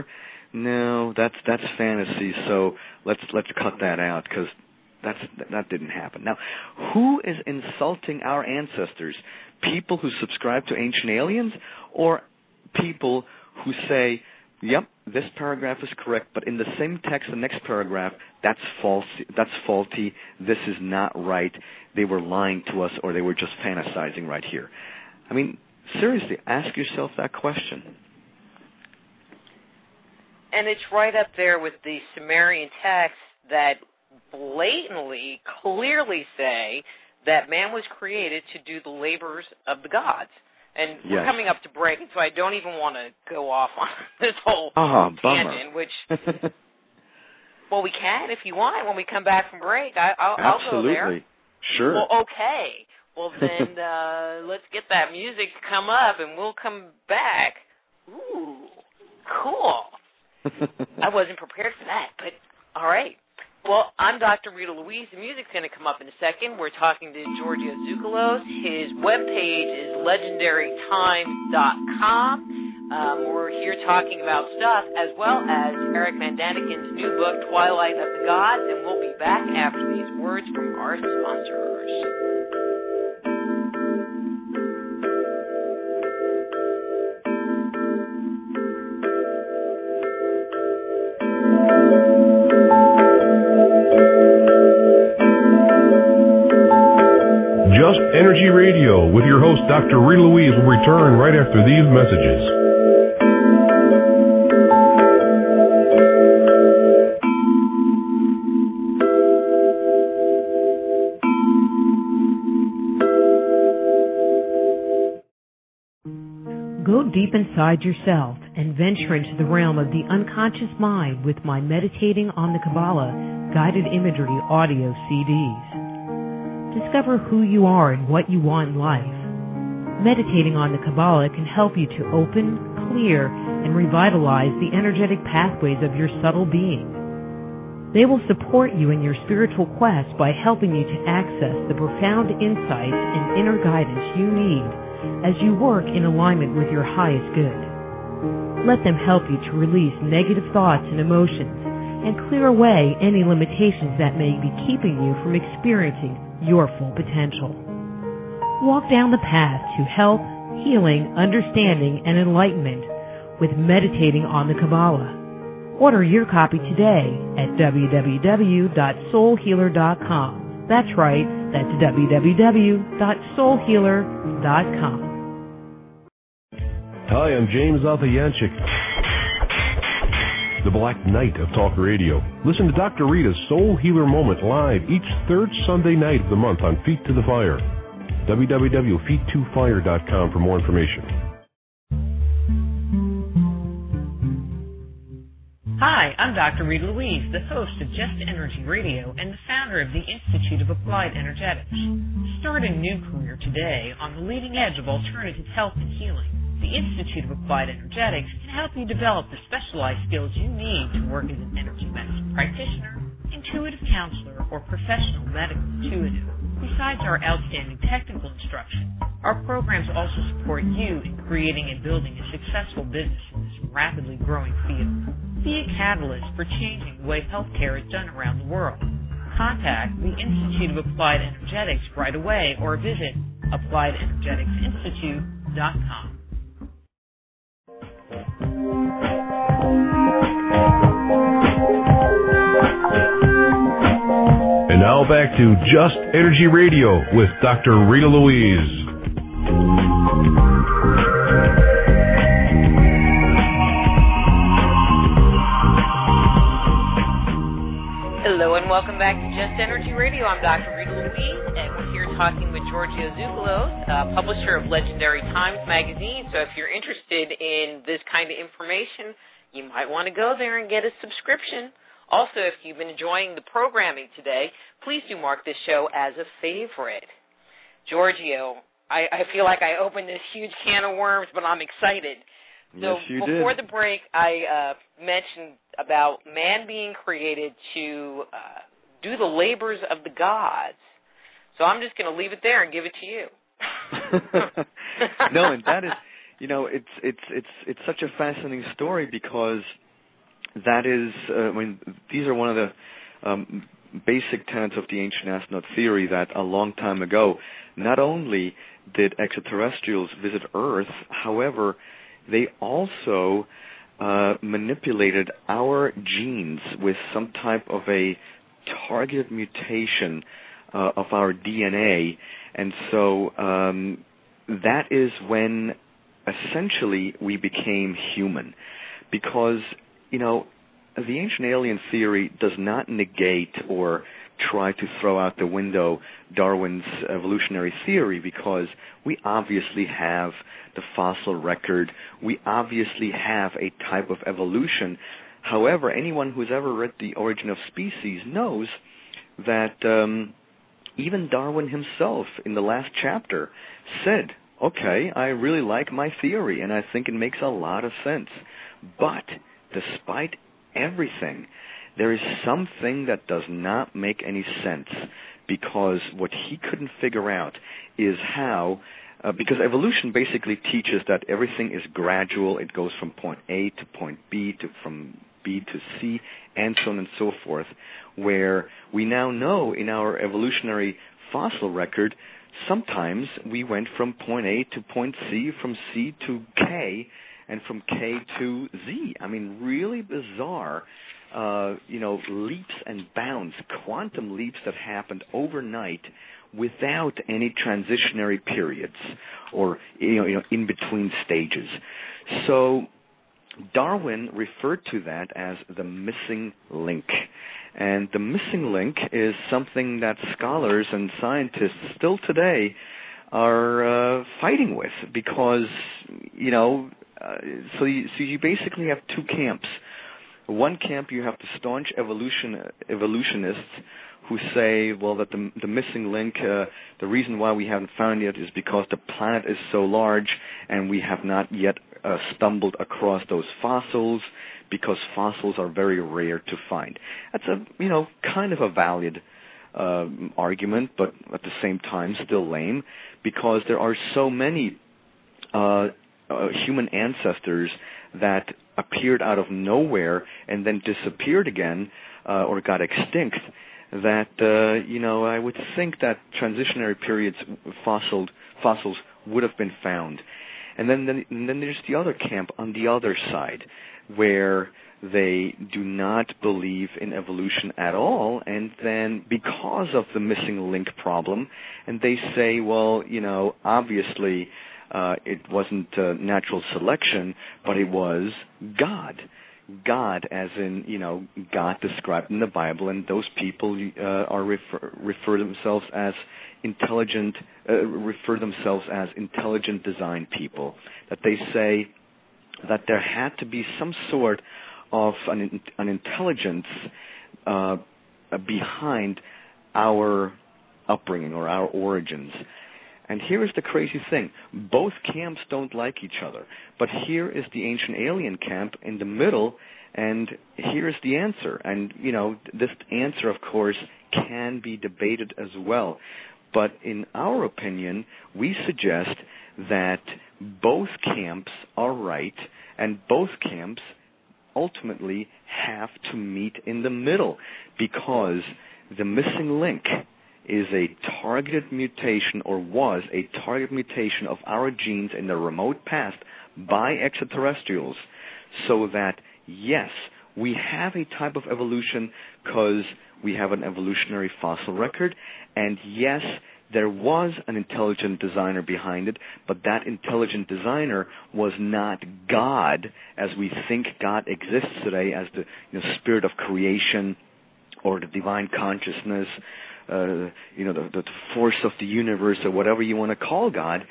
no, that's that's fantasy. So let's let's cut that out because that's that didn't happen. Now, who is insulting our ancestors? People who subscribe to ancient aliens, or people who say, yep, this paragraph is correct, but in the same text, the next paragraph, that's false, that's faulty, this is not right, they were lying to us, or they were just fantasizing right here. I mean, seriously, ask yourself that question. And it's right up there with the Sumerian texts that blatantly, clearly say that man was created to do the labors of the gods. And yes. We're coming up to break, so I don't even want to go off on this whole oh, tangent, which, well, we can if you want when we come back from break. I, I'll, I'll go there. Absolutely. Sure. Well, okay. Well, then uh, let's get that music to come up, and we'll come back. Ooh, cool. I wasn't prepared for that, but all right. Well, I'm Doctor Rita Louise. The music's going to come up in a second. We're talking to Giorgio Tsoukalos. His webpage is legendary times dot com. Um, we're here talking about stuff, as well as Eric Van Daniken's new book, Twilight of the Gods, and we'll be back after these words from our sponsors. Just Energy Radio with your host, Doctor Rita Louise, will return right after these messages. Go Go deep inside yourself and venture into the realm of the unconscious mind with my Meditating on the Kabbalah guided imagery audio C Ds. Discover who you are and what you want in life. Meditating on the Kabbalah can help you to open, clear, and revitalize the energetic pathways of your subtle being. They will support you in your spiritual quest by helping you to access the profound insights and inner guidance you need as you work in alignment with your highest good. Let them help you to release negative thoughts and emotions and clear away any limitations that may be keeping you from experiencing your full potential. Walk down the path to health, healing, understanding, and enlightenment with Meditating on the Kabbalah. Order your copy today at w w w dot soul healer dot com. That's right, that's w w w dot soul healer dot com. Hi, I'm James Altayanchik, the Black Knight of Talk Radio. Listen to Doctor Rita's Soul Healer Moment live each third Sunday night of the month on Feet to the Fire. w w w dot feet to fire dot com for more information. Hi, I'm Doctor Rita Louise, the host of Just Energy Radio and the founder of the Institute of Applied Energetics. Start a new career today on the leading edge of alternative health and healing. The Institute of Applied Energetics can help you develop the specialized skills you need to work as an energy medicine practitioner, intuitive counselor, or professional medical intuitive. Besides our outstanding technical instruction, our programs also support you in creating and building a successful business in this rapidly growing field. Be a catalyst for changing the way healthcare is done around the world. Contact the Institute of Applied Energetics right away or visit applied energetics institute dot com. And now back to Just Energy Radio with Doctor Rita Louise. Hello and welcome back to Just Energy Radio. I'm Doctor Rita Louise, and we're here talking with Giorgio Tsoukalos, uh, publisher of Legendary Times magazine. So if you're interested in this kind of information, you might want to go there and get a subscription. Also, if you've been enjoying the programming today, please do mark this show as a favorite. Giorgio, I, I feel like I opened this huge can of worms, but I'm excited. So yes, you before did. the break, I uh, mentioned about man being created to uh, do the labors of the gods. So I'm just going to leave it there and give it to you. No, and that is, you know, it's it's it's it's such a fascinating story because that is, uh, I mean, these are one of the um, basic tenets of the ancient astronaut theory that a long time ago, not only did extraterrestrials visit Earth, however, they also uh, manipulated our genes with some type of a targeted mutation uh, of our D N A. And so um, that is when essentially we became human. Because, you know, the ancient alien theory does not negate or try to throw out the window Darwin's evolutionary theory, because we obviously have the fossil record. We obviously have a type of evolution. However, anyone who's ever read The Origin of Species knows that um, even Darwin himself in the last chapter said, okay, I really like my theory and I think it makes a lot of sense. But despite everything, there is something that does not make any sense, because what he couldn't figure out is how, uh, because evolution basically teaches that everything is gradual. It goes from point A to point B, to from B to C, and so on and so forth, where we now know in our evolutionary fossil record, sometimes we went from point A to point C, from C to K, and from K to Z. I mean, really bizarre, uh, you know, leaps and bounds, quantum leaps that happened overnight without any transitionary periods or, you know, you know in-between stages. So Darwin referred to that as the missing link. And the missing link is something that scholars and scientists still today are uh, fighting with, because, you know, uh, so, you, so you basically have two camps. One camp, you have the staunch evolution evolutionists who say, well, that the, the missing link, uh, the reason why we haven't found it is because the planet is so large and we have not yet uh, stumbled across those fossils, because fossils are very rare to find. That's a, you know, kind of a valid uh, argument, but at the same time still lame, because there are so many uh, uh, human ancestors that appeared out of nowhere and then disappeared again uh, or got extinct, that, uh, you know, I would think that transitionary periods, fossil, fossils would have been found. And then, then, and then there's the other camp on the other side, where they do not believe in evolution at all, and then because of the missing link problem, and they say, well, you know, obviously uh, it wasn't uh, natural selection, but it was God. God, as in, you know, God described in the Bible, and those people uh, are refer, refer themselves as intelligent, uh, refer themselves as intelligent design people. That they say that there had to be some sort of an, an intelligence uh, behind our upbringing or our origins. And here is the crazy thing. Both camps don't like each other. But here is the ancient alien camp in the middle, and here is the answer. And, you know, this answer, of course, can be debated as well. But in our opinion, we suggest that both camps are right, and both camps ultimately have to meet in the middle, because the missing link is a targeted mutation, or was a targeted mutation of our genes in the remote past by extraterrestrials, so that, yes, we have a type of evolution because we have an evolutionary fossil record, and yes, there was an intelligent designer behind it, but that intelligent designer was not God as we think God exists today, as the, you know, spirit of creation or the divine consciousness, uh, you know, the, the force of the universe, or whatever you want to call God.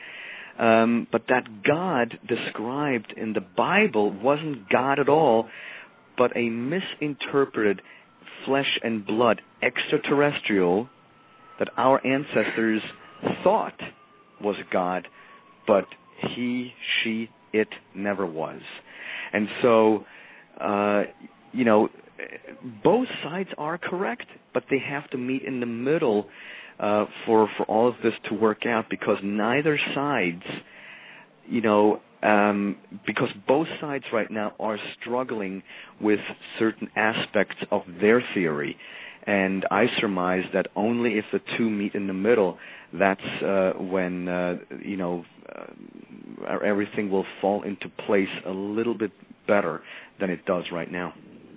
Um, but that God described in the Bible wasn't God at all, but a misinterpreted flesh and blood extraterrestrial that our ancestors thought was God, but he, she, it never was. And so, uh, you know, both sides are correct, but they have to meet in the middle uh, for for all of this to work out, because neither sides, you know, um, because both sides right now are struggling with certain aspects of their theory. And I surmise that only if the two meet in the middle, that's uh, when, uh, you know, uh, everything will fall into place a little bit better than it does right now.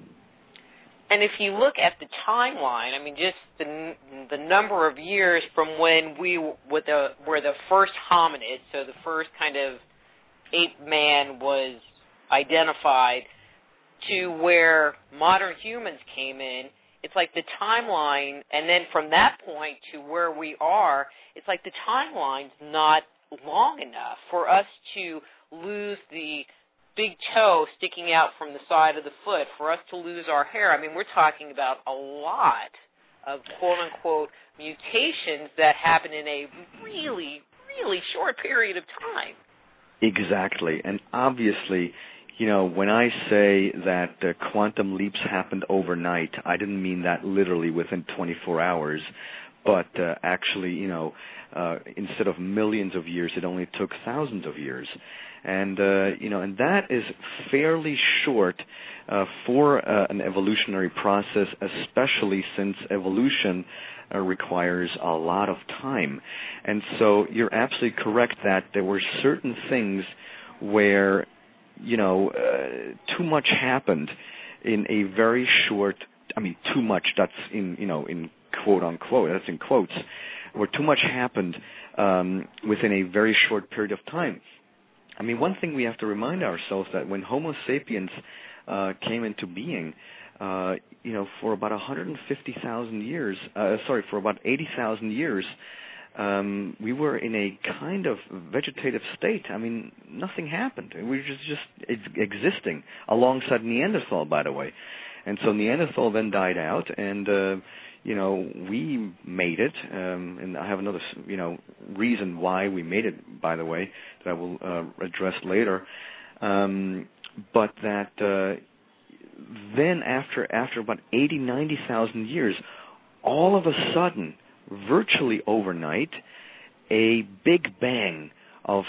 And if you look at the timeline, I mean, just the the number of years from when we were the, were the first hominid, so the first kind of ape man was identified, to where modern humans came in, it's like the timeline, and then from that point to where we are, it's like the timeline's not long enough for us to lose the big toe sticking out from the side of the foot, for us to lose our hair. I mean, we're talking about a lot of quote-unquote mutations that happen in a really, really short period of time. Exactly. And obviously, you know, when I say that uh, quantum leaps happened overnight, I didn't mean that literally within twenty-four hours, but uh, actually, you know, uh, instead of millions of years, it only took thousands of years. And, uh, you know, and that is fairly short uh, for uh, an evolutionary process, especially since evolution uh, requires a lot of time. And so you're absolutely correct that there were certain things where, you know, uh, too much happened in a very short, I mean, too much, that's in, you know, in quote unquote, that's in quotes, where too much happened um, within a very short period of time. I mean, one thing we have to remind ourselves that when Homo sapiens uh, came into being, uh, you know, for about one hundred fifty thousand years, uh, sorry, for about eighty thousand years, um, we were in a kind of vegetative state. I mean, nothing happened. We were just, just existing alongside Neanderthal, by the way. And so Neanderthal then died out, and uh, you know, we made it. Um, and I have another, you know, reason why we made it, by the way, that I will uh, address later. Um, but that uh, then after after about eighty, ninety thousand years, all of a sudden, virtually overnight, a big bang of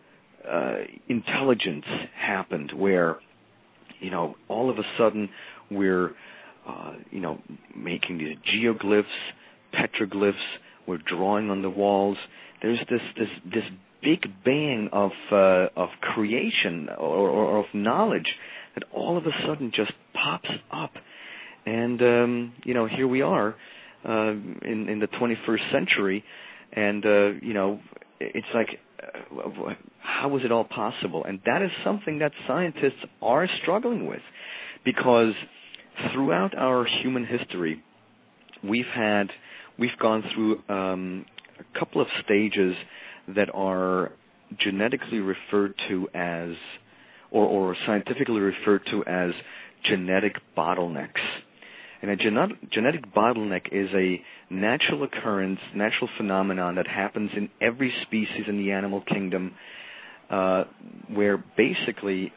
uh, intelligence happened where, you know, all of a sudden we're, uh, you know, making these geoglyphs, petroglyphs, we're drawing on the walls. There's this this this big bang of uh, of creation or, or of knowledge that all of a sudden just pops up, and um, you know, here we are uh, in in the twenty-first century, and uh, you know, it's like, uh, how was it all possible? And that is something that scientists are struggling with, because throughout our human history, we've had we've gone through um, a couple of stages that are genetically referred to as, or, or scientifically referred to as, genetic bottlenecks. And a genet- genetic bottleneck is a natural occurrence, natural phenomenon that happens in every species in the animal kingdom, uh, where basically,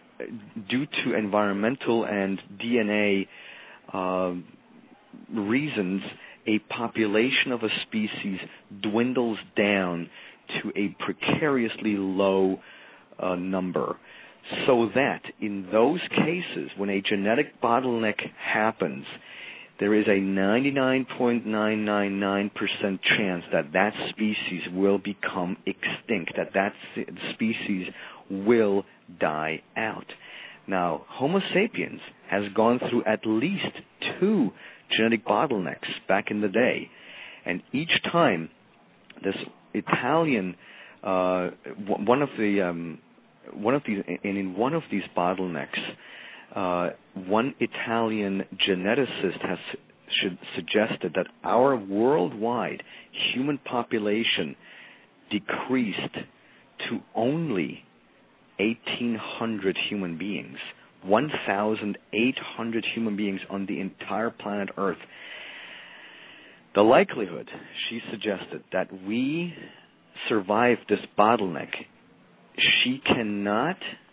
due to environmental and D N A uh, reasons, a population of a species dwindles down to a precariously low uh, number. So that in those cases, when a genetic bottleneck happens, there is a ninety-nine point nine nine nine percent chance that that species will become extinct, that that species will die out. Now, Homo sapiens has gone through at least two genetic bottlenecks back in the day, and each time this Italian, uh, one of the um, one of these, and in one of these bottlenecks, uh, one Italian geneticist has should, suggested that our worldwide human population decreased to only eighteen hundred human beings, one thousand eight hundred human beings on the entire planet Earth. The likelihood, she suggested, that we survive this bottleneck, she cannot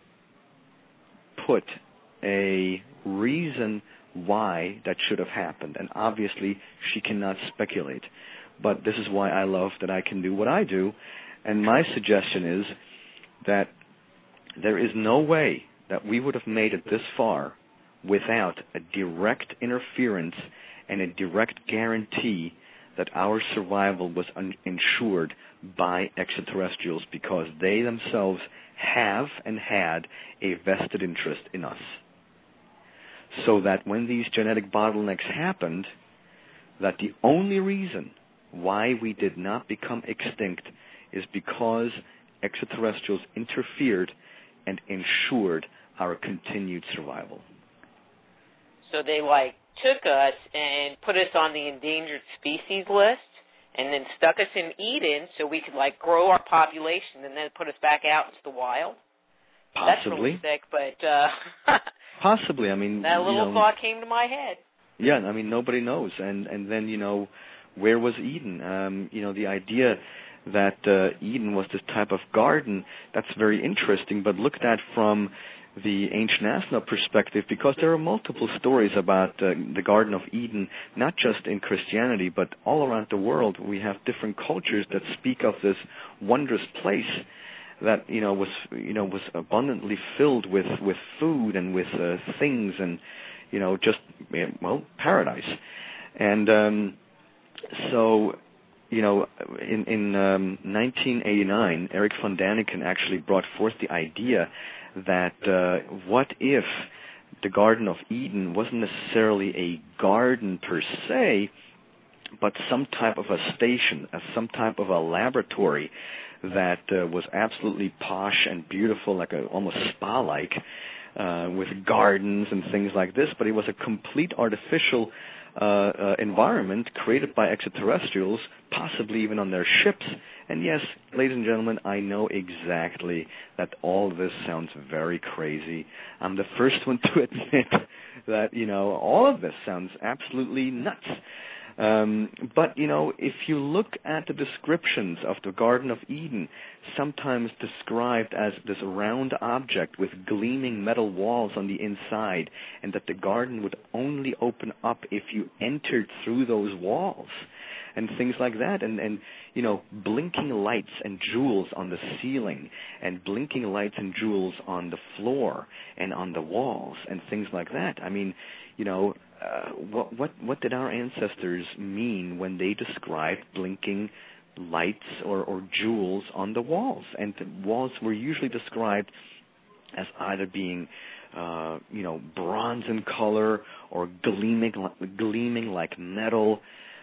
put a reason why that should have happened. And obviously, she cannot speculate. But this is why I love that I can do what I do. And my suggestion is that there is no way that we would have made it this far without a direct interference and a direct guarantee that our survival was un- ensured by extraterrestrials, because they themselves have and had a vested interest in us. So that when these genetic bottlenecks happened, that the only reason why we did not become extinct is because extraterrestrials interfered and ensured our continued survival. So they, like, took us and put us on the endangered species list and then stuck us in Eden so we could, like, grow our population and then put us back out into the wild? Possibly. That's really sick, but... Uh, Possibly. I mean, that little you know, thought came to my head. Yeah, I mean, nobody knows. And, and then, you know, where was Eden? Um, you know, the idea that uh, Eden was this type of garden, that's very interesting, but looked at from the ancient astronaut perspective, because there are multiple stories about uh, the Garden of Eden, not just in Christianity, but all around the world. We have different cultures that speak of this wondrous place that, you know, was, you know, was abundantly filled with, with food and with uh, things and, you know, just, well, paradise. And um, so, you know, in, in um, nineteen eighty-nine, Eric von Daniken actually brought forth the idea that uh, what if the Garden of Eden wasn't necessarily a garden per se, but some type of a station, uh, some type of a laboratory that uh, was absolutely posh and beautiful, like a almost spa-like, uh, with gardens and things like this, but it was a complete artificial uh, uh, environment created by extraterrestrials, possibly even on their ships. And yes, ladies and gentlemen, I know exactly that all this sounds very crazy. I'm the first one to admit that, you know, all of this sounds absolutely nuts. Um, but, you know, if you look at the descriptions of the Garden of Eden, sometimes described as this round object with gleaming metal walls on the inside, and that the garden would only open up if you entered through those walls, and things like that, and, and you know, blinking lights and jewels on the ceiling, and blinking lights and jewels on the floor and on the walls, and things like that. I mean, you know, Uh, what what what did our ancestors mean when they described blinking lights or, or jewels on the walls? And the walls were usually described as either being, uh, you know, bronze in color or gleaming gleaming like metal.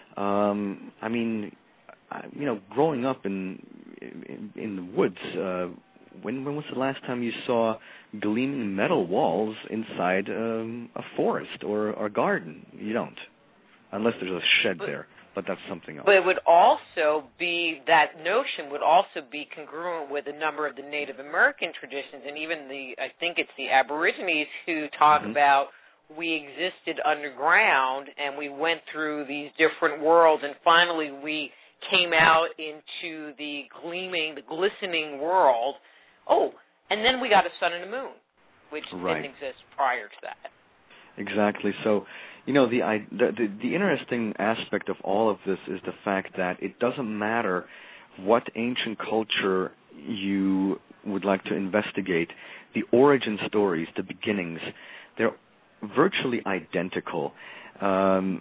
Um, I mean, I, you know, growing up in in, in the woods. Uh, When, when was the last time you saw gleaming metal walls inside um, a forest or, or a garden? You don't, unless there's a shed but, there, but that's something else. But it would also be, that notion would also be congruent with a number of the Native American traditions, and even the, I think it's the Aborigines who talk mm-hmm. about we existed underground and we went through these different worlds, and finally we came out into the gleaming, the glistening world. Oh, and then we got a sun and a moon, which right. didn't exist prior to that. Exactly. So, you know, the, the the the interesting aspect of all of this is the fact that it doesn't matter what ancient culture you would like to investigate, the origin stories, the beginnings, they're virtually identical. Um,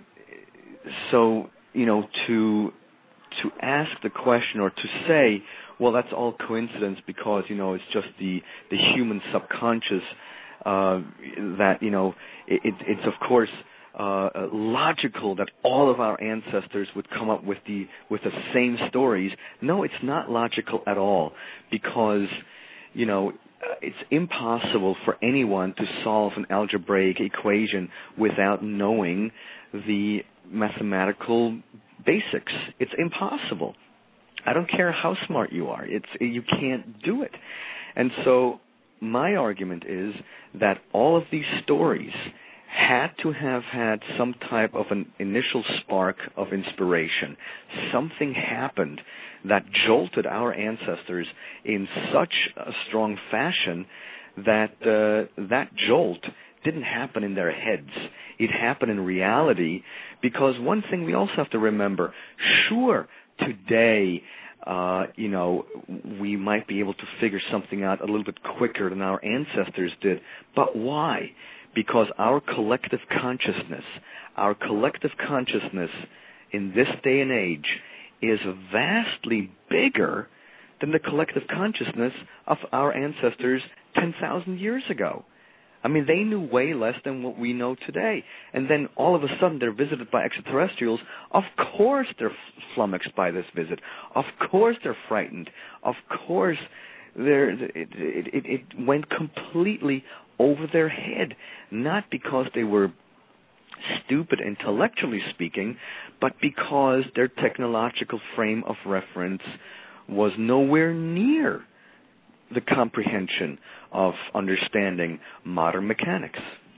so, you know, to to ask the question or to say, well, that's all coincidence because, you know, it's just the, the human subconscious uh, that, you know, it, it's, of course, uh, logical that all of our ancestors would come up with the with the same stories. No, it's not logical at all because, you know, it's impossible for anyone to solve an algebraic equation without knowing the mathematical basics. It's impossible. I don't care how smart you are. It's you can't do it. And so my argument is that all of these stories had to have had some type of an initial spark of inspiration. Something happened that jolted our ancestors in such a strong fashion that uh, that jolt didn't happen in their heads. It happened in reality because one thing we also have to remember, sure, today, uh, you know, we might be able to figure something out a little bit quicker than our ancestors did. But why? Because our collective consciousness, our collective consciousness in this day and age is vastly bigger than the collective consciousness of our ancestors ten thousand years ago. I mean, they knew way less than what we know today. And then all of a sudden they're visited by extraterrestrials. Of course they're flummoxed by this visit. Of course they're frightened. Of course they're, it, it, it, it went completely over their head. Not because they were stupid intellectually speaking, but because their technological frame of reference was nowhere near the comprehension of understanding modern mechanics.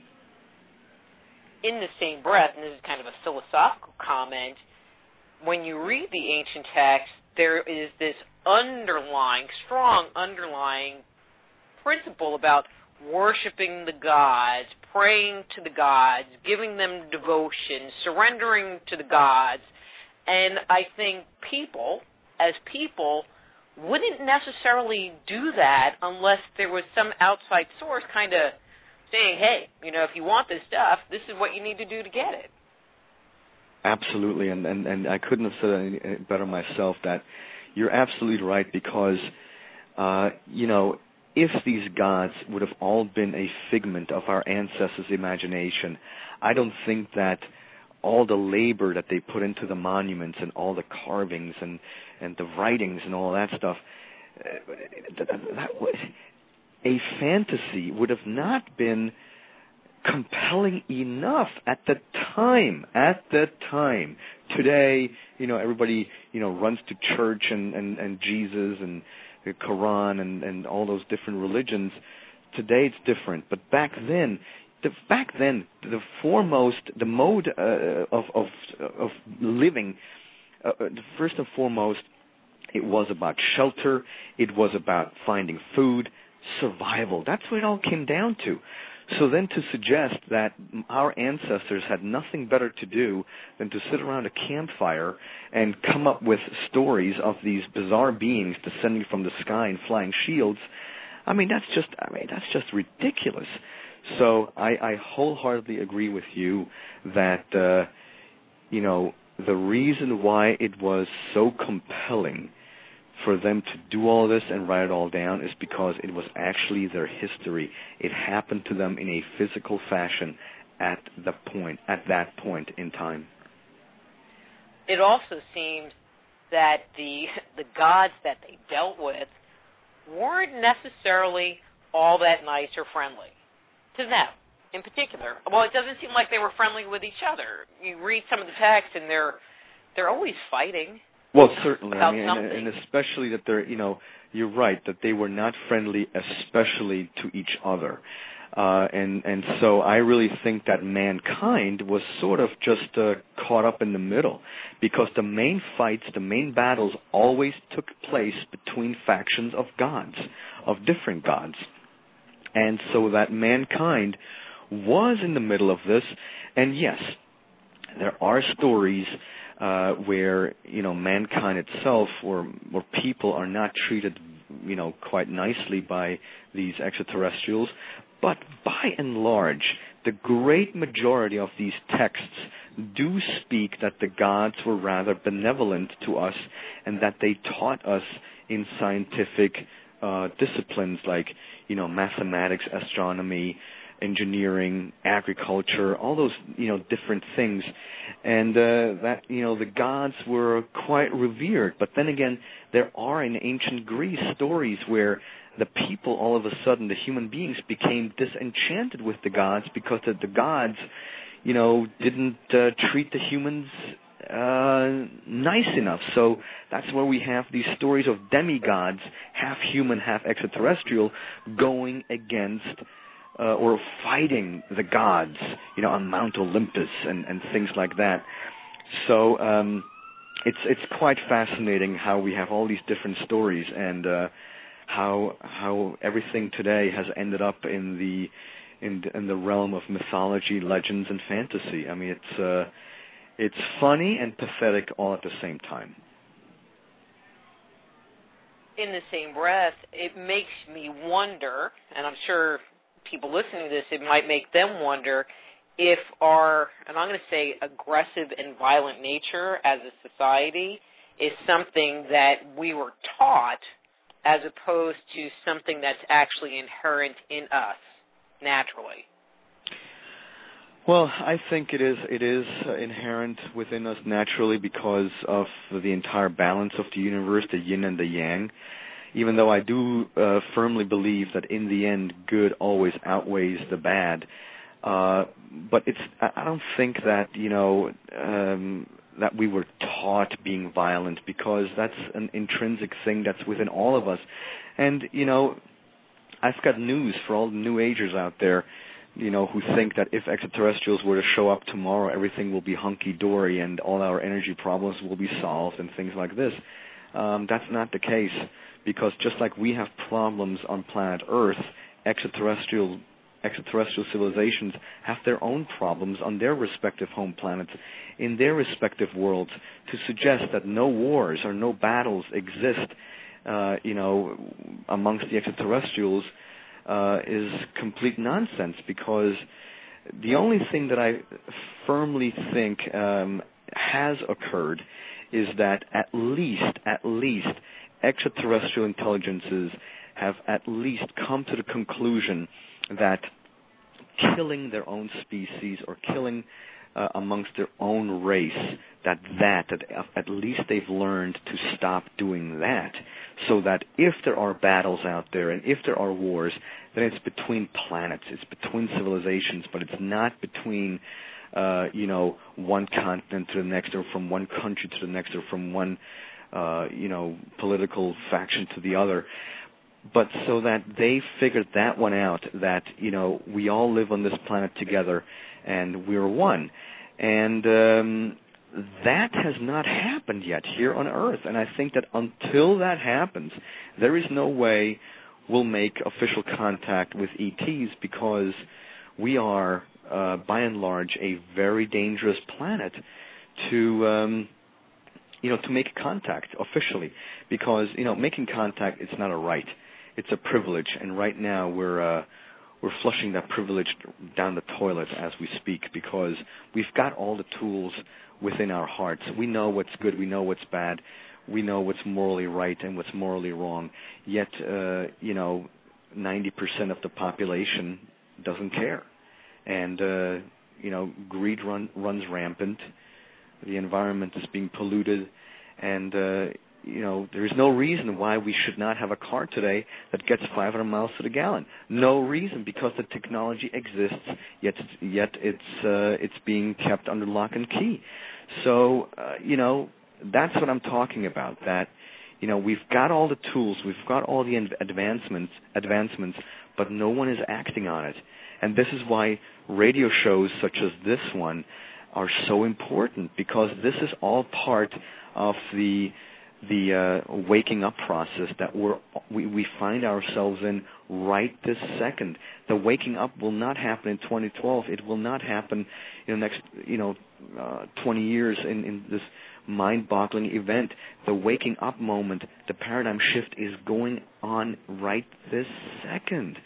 In the same breath, and this is kind of a philosophical comment, when you read the ancient text, there is this underlying, strong underlying principle about worshiping the gods, praying to the gods, giving them devotion, surrendering to the gods. And I think people, as people, wouldn't necessarily do that unless there was some outside source kind of saying, hey, you know, if you want this stuff, this is what you need to do to get it. Absolutely, and, and, and I couldn't have said it any better myself that you're absolutely right because, uh, you know, if these gods would have all been a figment of our ancestors' imagination, I don't think that all the labor that they put into the monuments and all the carvings and, and the writings and all that stuff, uh, that, that, a fantasy would have not been compelling enough at the time. At the time. Today, you know, everybody, you know, runs to church and, and, and Jesus and the Quran and, and all those different religions. Today it's different. But back then, the, back then, the foremost, the mode uh, of, of, of living, uh, first and foremost, it was about shelter. It was about finding food, survival. That's what it all came down to. So then to suggest that our ancestors had nothing better to do than to sit around a campfire and come up with stories of these bizarre beings descending from the sky and flying shields, I mean, that's just, I mean, that's just ridiculous. So I, I wholeheartedly agree with you that, uh, you know, the reason why it was so compelling for them to do all this and write it all down is because it was actually their history. It happened to them in a physical fashion at the point, at that point in time. It also seems that the the gods that they dealt with weren't necessarily all that nice or friendly to them in particular. Well, it doesn't seem like they were friendly with each other. You read some of the text and they're they're always fighting. Well, certainly. About I mean, and, and especially that they're, you know, you're right, that they were not friendly, especially to each other. Uh, and, and so I really think that mankind was sort of just uh, caught up in the middle, because the main fights, the main battles always took place between factions of gods, of different gods. And so that mankind was in the middle of this, and yes, there are stories uh, where, you know, mankind itself or, or people are not treated, you know, quite nicely by these extraterrestrials. But by and large, the great majority of these texts do speak that the gods were rather benevolent to us and that they taught us in scientific uh, disciplines like, you know, mathematics, astronomy, engineering, agriculture, all those, you know, different things. And uh, that, you know, the gods were quite revered. But then again, there are in ancient Greece stories where the people, all of a sudden, the human beings became disenchanted with the gods because the, the gods, you know, didn't uh, treat the humans uh, nice enough. So that's where we have these stories of demigods, half human, half extraterrestrial, going against uh, or fighting the gods, you know, on Mount Olympus and, and things like that. So um, it's it's quite fascinating how we have all these different stories and uh, how how everything today has ended up in the in, in the realm of mythology, legends, and fantasy. I mean, it's uh, it's funny and pathetic all at the same time. In the same breath, it makes me wonder, and I'm sure people listening to this, it might make them wonder if our, and I'm going to say aggressive and violent nature as a society is something that we were taught as opposed to something that's actually inherent in us naturally. Well, I think it is it is inherent within us naturally because of the entire balance of the universe, the yin and the yang. Even though I do uh, firmly believe that in the end, good always outweighs the bad. Uh, but it's I don't think that, you know, um, that we were taught being violent, because that's an intrinsic thing that's within all of us. And, you know, I've got news for all the New Agers out there, you know, who think that if extraterrestrials were to show up tomorrow, everything will be hunky-dory and all our energy problems will be solved and things like this. Um, that's not the case, because just like we have problems on planet Earth, extraterrestrial extraterrestrial civilizations have their own problems on their respective home planets, in their respective worlds. To suggest that no wars or no battles exist, uh, you know, amongst the extraterrestrials uh, is complete nonsense, because the only thing that I firmly think um, has occurred is that at least, at least, extraterrestrial intelligences have at least come to the conclusion that killing their own species or killing uh, amongst their own race, that that, that at least they've learned to stop doing that, so that if there are battles out there and if there are wars, then it's between planets, it's between civilizations, but it's not between, uh, you know, one continent to the next, or from one country to the next, or from one, uh, you know, political faction to the other. But so that they figured that one out, that, you know, we all live on this planet together and we're one. And um, that has not happened yet here on Earth. And I think that until that happens, there is no way we'll make official contact with E Ts, because we are, uh, by and large, a very dangerous planet to... Um, you know, to make contact officially, because, you know, making contact, it's not a right. It's a privilege, and right now we're uh, we're flushing that privilege down the toilet as we speak, because we've got all the tools within our hearts. We know what's good, we know what's bad, we know what's morally right and what's morally wrong, yet, uh, you know, ninety percent of the population doesn't care. And, uh, you know, greed run, runs rampant. The environment is being polluted, and, uh, you know, there is no reason why we should not have a car today that gets five hundred miles to the gallon. No reason, because the technology exists, yet yet it's uh, it's being kept under lock and key. So, uh, you know, that's what I'm talking about, that, you know, we've got all the tools, we've got all the advancements, advancements, but no one is acting on it. And this is why radio shows such as this one are so important, because this is all part of the the uh, waking up process that we're, we we find ourselves in right this second. The waking up will not happen in twenty twelve. It will not happen in the next, you know, uh, twenty years in, in this mind-boggling event. The waking up moment, the paradigm shift, is going on right this second.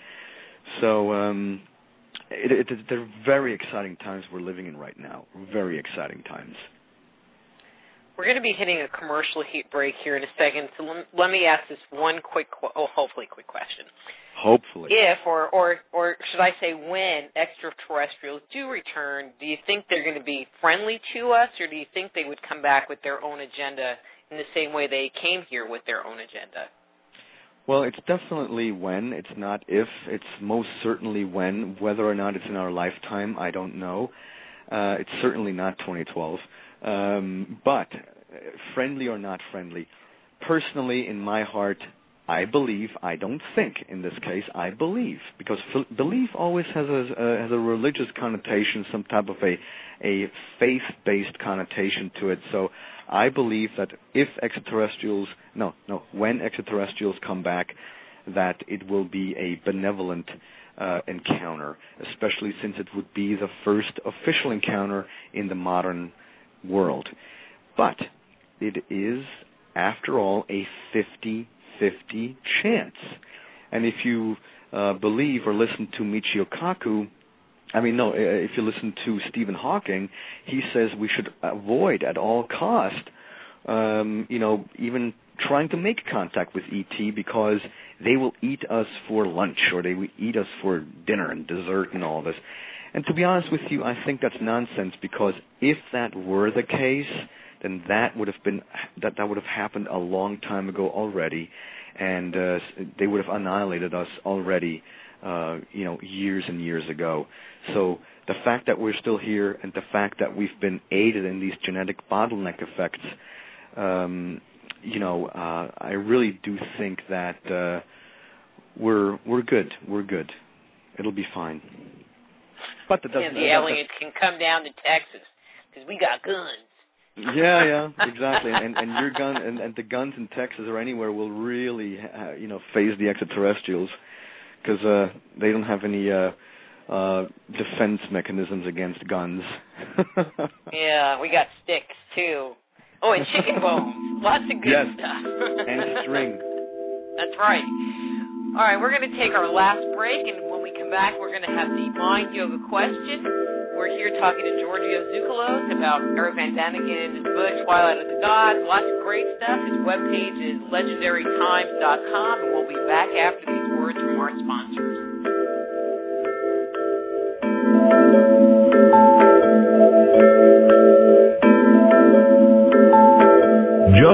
So. Um, It, it, they're very exciting times we're living in right now. Very exciting times. We're going to be hitting a commercial heat break here in a second, so let, let me ask this one quick, oh, hopefully quick question. Hopefully. If, or, or, or should I say when, extraterrestrials do return, do you think they're going to be friendly to us, or do you think they would come back with their own agenda in the same way they came here with their own agenda? Well, it's definitely when. It's not if. It's most certainly when. Whether or not it's in our lifetime, I don't know. Uh, it's certainly not twenty twelve. Um, but friendly or not friendly, personally, in my heart, I believe. I don't think. In this case, I believe, because f- belief always has a uh, has a religious connotation, some type of a a faith-based connotation to it. So I believe that if extraterrestrials, no, no, when extraterrestrials come back, that it will be a benevolent uh, encounter, especially since it would be the first official encounter in the modern world. But it is, after all, a fifty-fifty chance. And if you uh, believe or listen to Michio Kaku, I mean, no, if you listen to Stephen Hawking, he says we should avoid at all cost, um, you know, even trying to make contact with E T, because they will eat us for lunch, or they will eat us for dinner and dessert and all this. And to be honest with you, I think that's nonsense, because if that were the case, then that would have been that that would have happened a long time ago already, and uh, they would have annihilated us already. Uh, you know, years and years ago. So the fact that we're still here, and the fact that we've been aided in these genetic bottleneck effects, um, you know, uh, I really do think that uh, we're we're good. We're good. It'll be fine. But that doesn't. And the aliens can come down to Texas because we got guns. Yeah, yeah, exactly. And and your gun and, and the guns in Texas or anywhere will really, uh, you know, phase the extraterrestrials. Because uh, they don't have any uh, uh, defense mechanisms against guns. Yeah, we got sticks, too. Oh, and chicken bones. Lots of good yes. stuff. And string. That's right. All right, we're going to take our last break, and when we come back, we're going to have the Mind Yoga question. We're here talking to Giorgio Tsoukalos about Eric Van Daniken, his book, Twilight of the Gods, lots of great stuff. His webpage is legendary times dot com, and we'll be back after these words from our sponsors.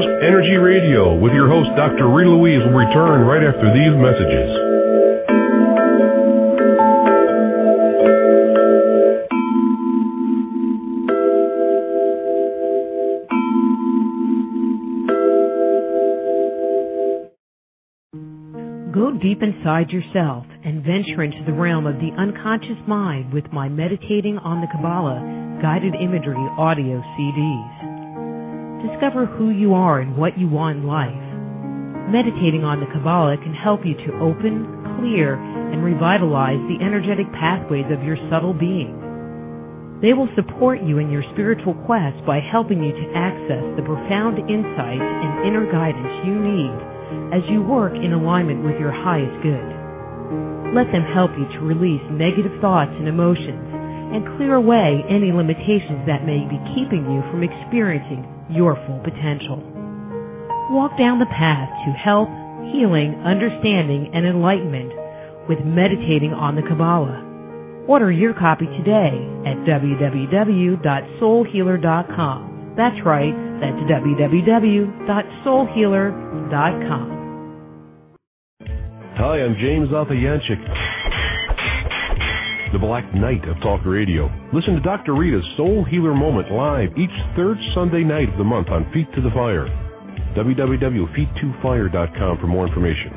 Just Energy Radio with your host, Doctor Rita Louise, will return right after these messages. Go deep inside yourself and venture into the realm of the unconscious mind with my Meditating on the Kabbalah guided imagery audio C Ds. Discover who you are and what you want in life. Meditating on the Kabbalah can help you to open, clear, and revitalize the energetic pathways of your subtle being. They will support you in your spiritual quest by helping you to access the profound insights and inner guidance you need as you work in alignment with your highest good. Let them help you to release negative thoughts and emotions and clear away any limitations that may be keeping you from experiencing your full potential. Walk down the path to health, healing, understanding, and enlightenment with Meditating on the Kabbalah. Order your copy today at w w w dot soul healer dot com. That's right, that's w w w dot soul healer dot com. Hi, I'm James Alpha-Yanchik, the Black Knight of Talk Radio. Listen to Doctor Rita's Soul Healer Moment live each third Sunday night of the month on Feet to the Fire. w w w dot feet to fire dot com for more information.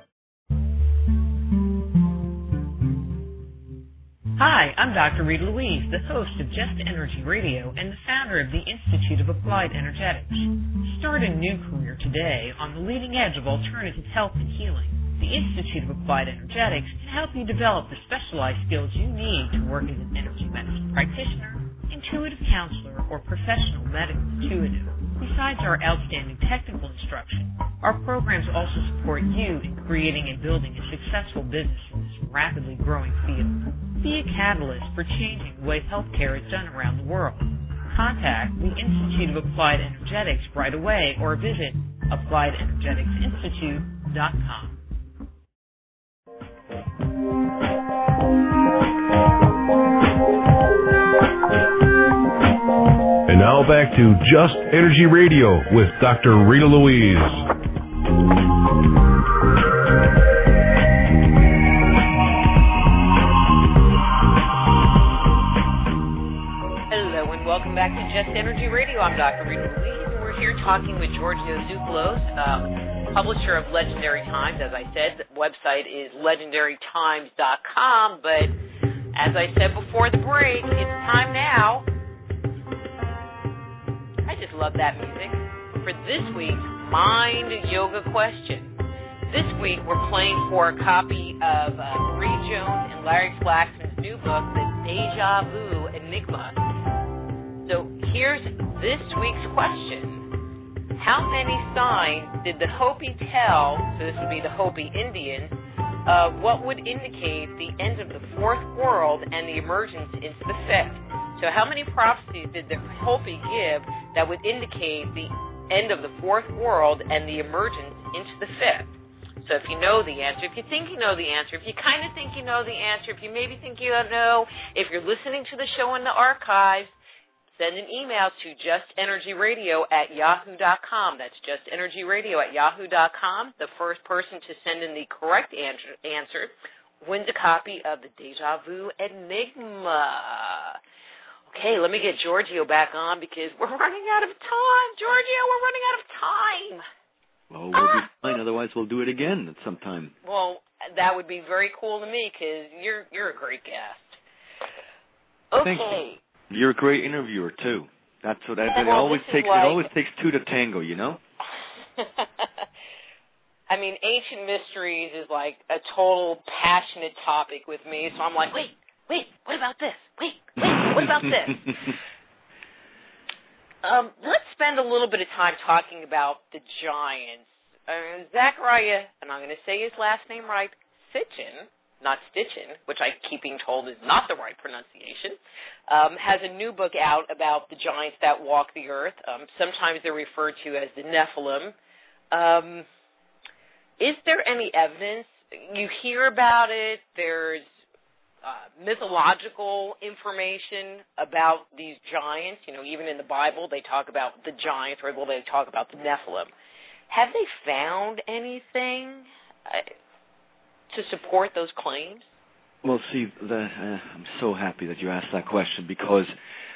Hi, I'm Doctor Rita Louise, the host of Just Energy Radio and the founder of the Institute of Applied Energetics. Start a new career today on the leading edge of alternative health and healing. The Institute of Applied Energetics can help you develop the specialized skills you need to work as an energy medicine practitioner, intuitive counselor, or professional medical intuitive. Besides our outstanding technical instruction, our programs also support you in creating and building a successful business in this rapidly growing field. Be a catalyst for changing the way healthcare is done around the world. Contact the Institute of Applied Energetics right away or visit applied energetics institute dot com. And now back to Just Energy Radio with Doctor Rita Louise. Hello and welcome back to Just Energy Radio. I'm Doctor Rita Louise, and we're here talking with Giorgio Tsoukalos, uh, publisher of Legendary Times. As I said, the website is legendary times dot com, but as I said before the break, it's time now. I just love that music. For this week's Mind Yoga Question. This week we're playing for a copy of uh, Marie Jones and Larry Flaxman's new book, The Deja Vu Enigma. So here's this week's question. How many signs did the Hopi tell, so this would be the Hopi Indians, of what would indicate the end of the fourth world and the emergence into the fifth? So how many prophecies did the Hopi give that would indicate the end of the fourth world and the emergence into the fifth? So if you know the answer, if you think you know the answer, if you kind of think you know the answer, if you maybe think you don't know, if you're listening to the show in the archives, send an email to justenergyradio at yahoo dot com. That's justenergyradio at yahoo dot com. The first person to send in the correct answer, answer wins a copy of the Deja Vu Enigma. Okay, let me get Giorgio back on because we're running out of time. Giorgio, we're running out of time. Well, we'll ah. be fine. Otherwise, we'll do it again at some time. Well, that would be very cool to me because you're you're a great guest. Okay. Thank you. You're a great interviewer too. That's what I, well, it always takes. Like, it always takes two to tango, you know. I mean, ancient mysteries is like a total passionate topic with me. So I'm like, wait, wait, what about this? Wait, wait, what about this? Um, let's spend a little bit of time talking about the giants. Uh, Zachariah, and I'm going to say his last name right, Sitchin, not Stitchin, which I keep being told is not the right pronunciation, um, has a new book out about the giants that walk the earth. Um, sometimes they're referred to as the Nephilim. Um, is there any evidence? You hear about it. There's uh, mythological information about these giants? You know, even in the Bible, they talk about the giants, or well, they talk about the Nephilim. Have they found anything uh, to support those claims? Well, see, the, uh, I'm so happy that you asked that question, because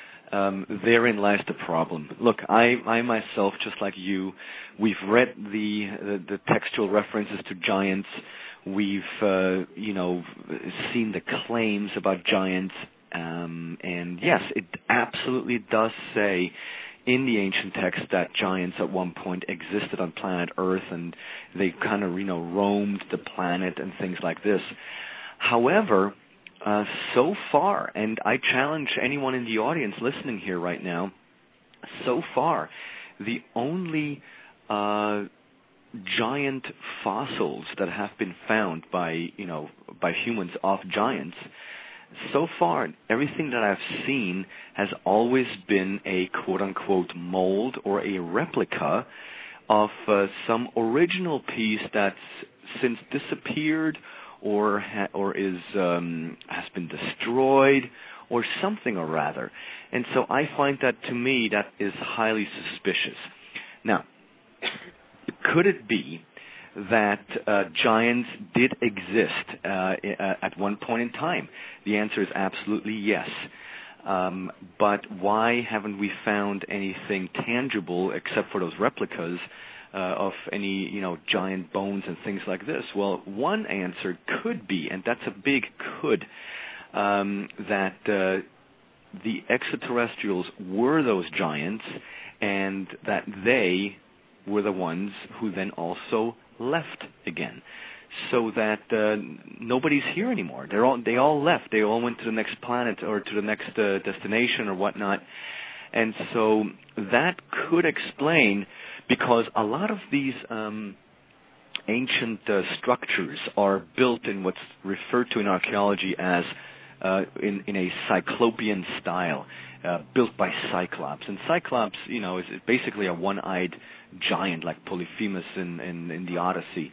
um, therein lies the problem. Look, I, I myself, just like you, we've read the the, the textual references to giants. We've, uh, you know, seen the claims about giants, um, and yes, it absolutely does say in the ancient text that giants at one point existed on planet Earth, and they kind of, you know, roamed the planet and things like this. However, uh, so far, and I challenge anyone in the audience listening here right now, so far, the only uh, giant fossils that have been found by, you know, by humans of giants, so far, everything that I've seen has always been a quote-unquote mold or a replica of uh, some original piece that's since disappeared or ha- or is um, has been destroyed or something or rather. And so I find that, to me, that is highly suspicious. Now, could it be that uh, giants did exist uh, at one point in time? The answer is absolutely yes. Um, but why haven't we found anything tangible except for those replicas uh, of any, you know, giant bones and things like this? Well, one answer could be, and that's a big could, um, that uh, the extraterrestrials were those giants, and that they were the ones who then also left again, so that uh, nobody's here anymore. They're all they all left. They all went to the next planet or to the next uh, destination or whatnot. And so that could explain, because a lot of these um, ancient uh, structures are built in what's referred to in archaeology as uh, in, in a Cyclopean style, uh, built by Cyclops. And Cyclops, you know, is basically a one-eyed giant like Polyphemus in, in, in the Odyssey.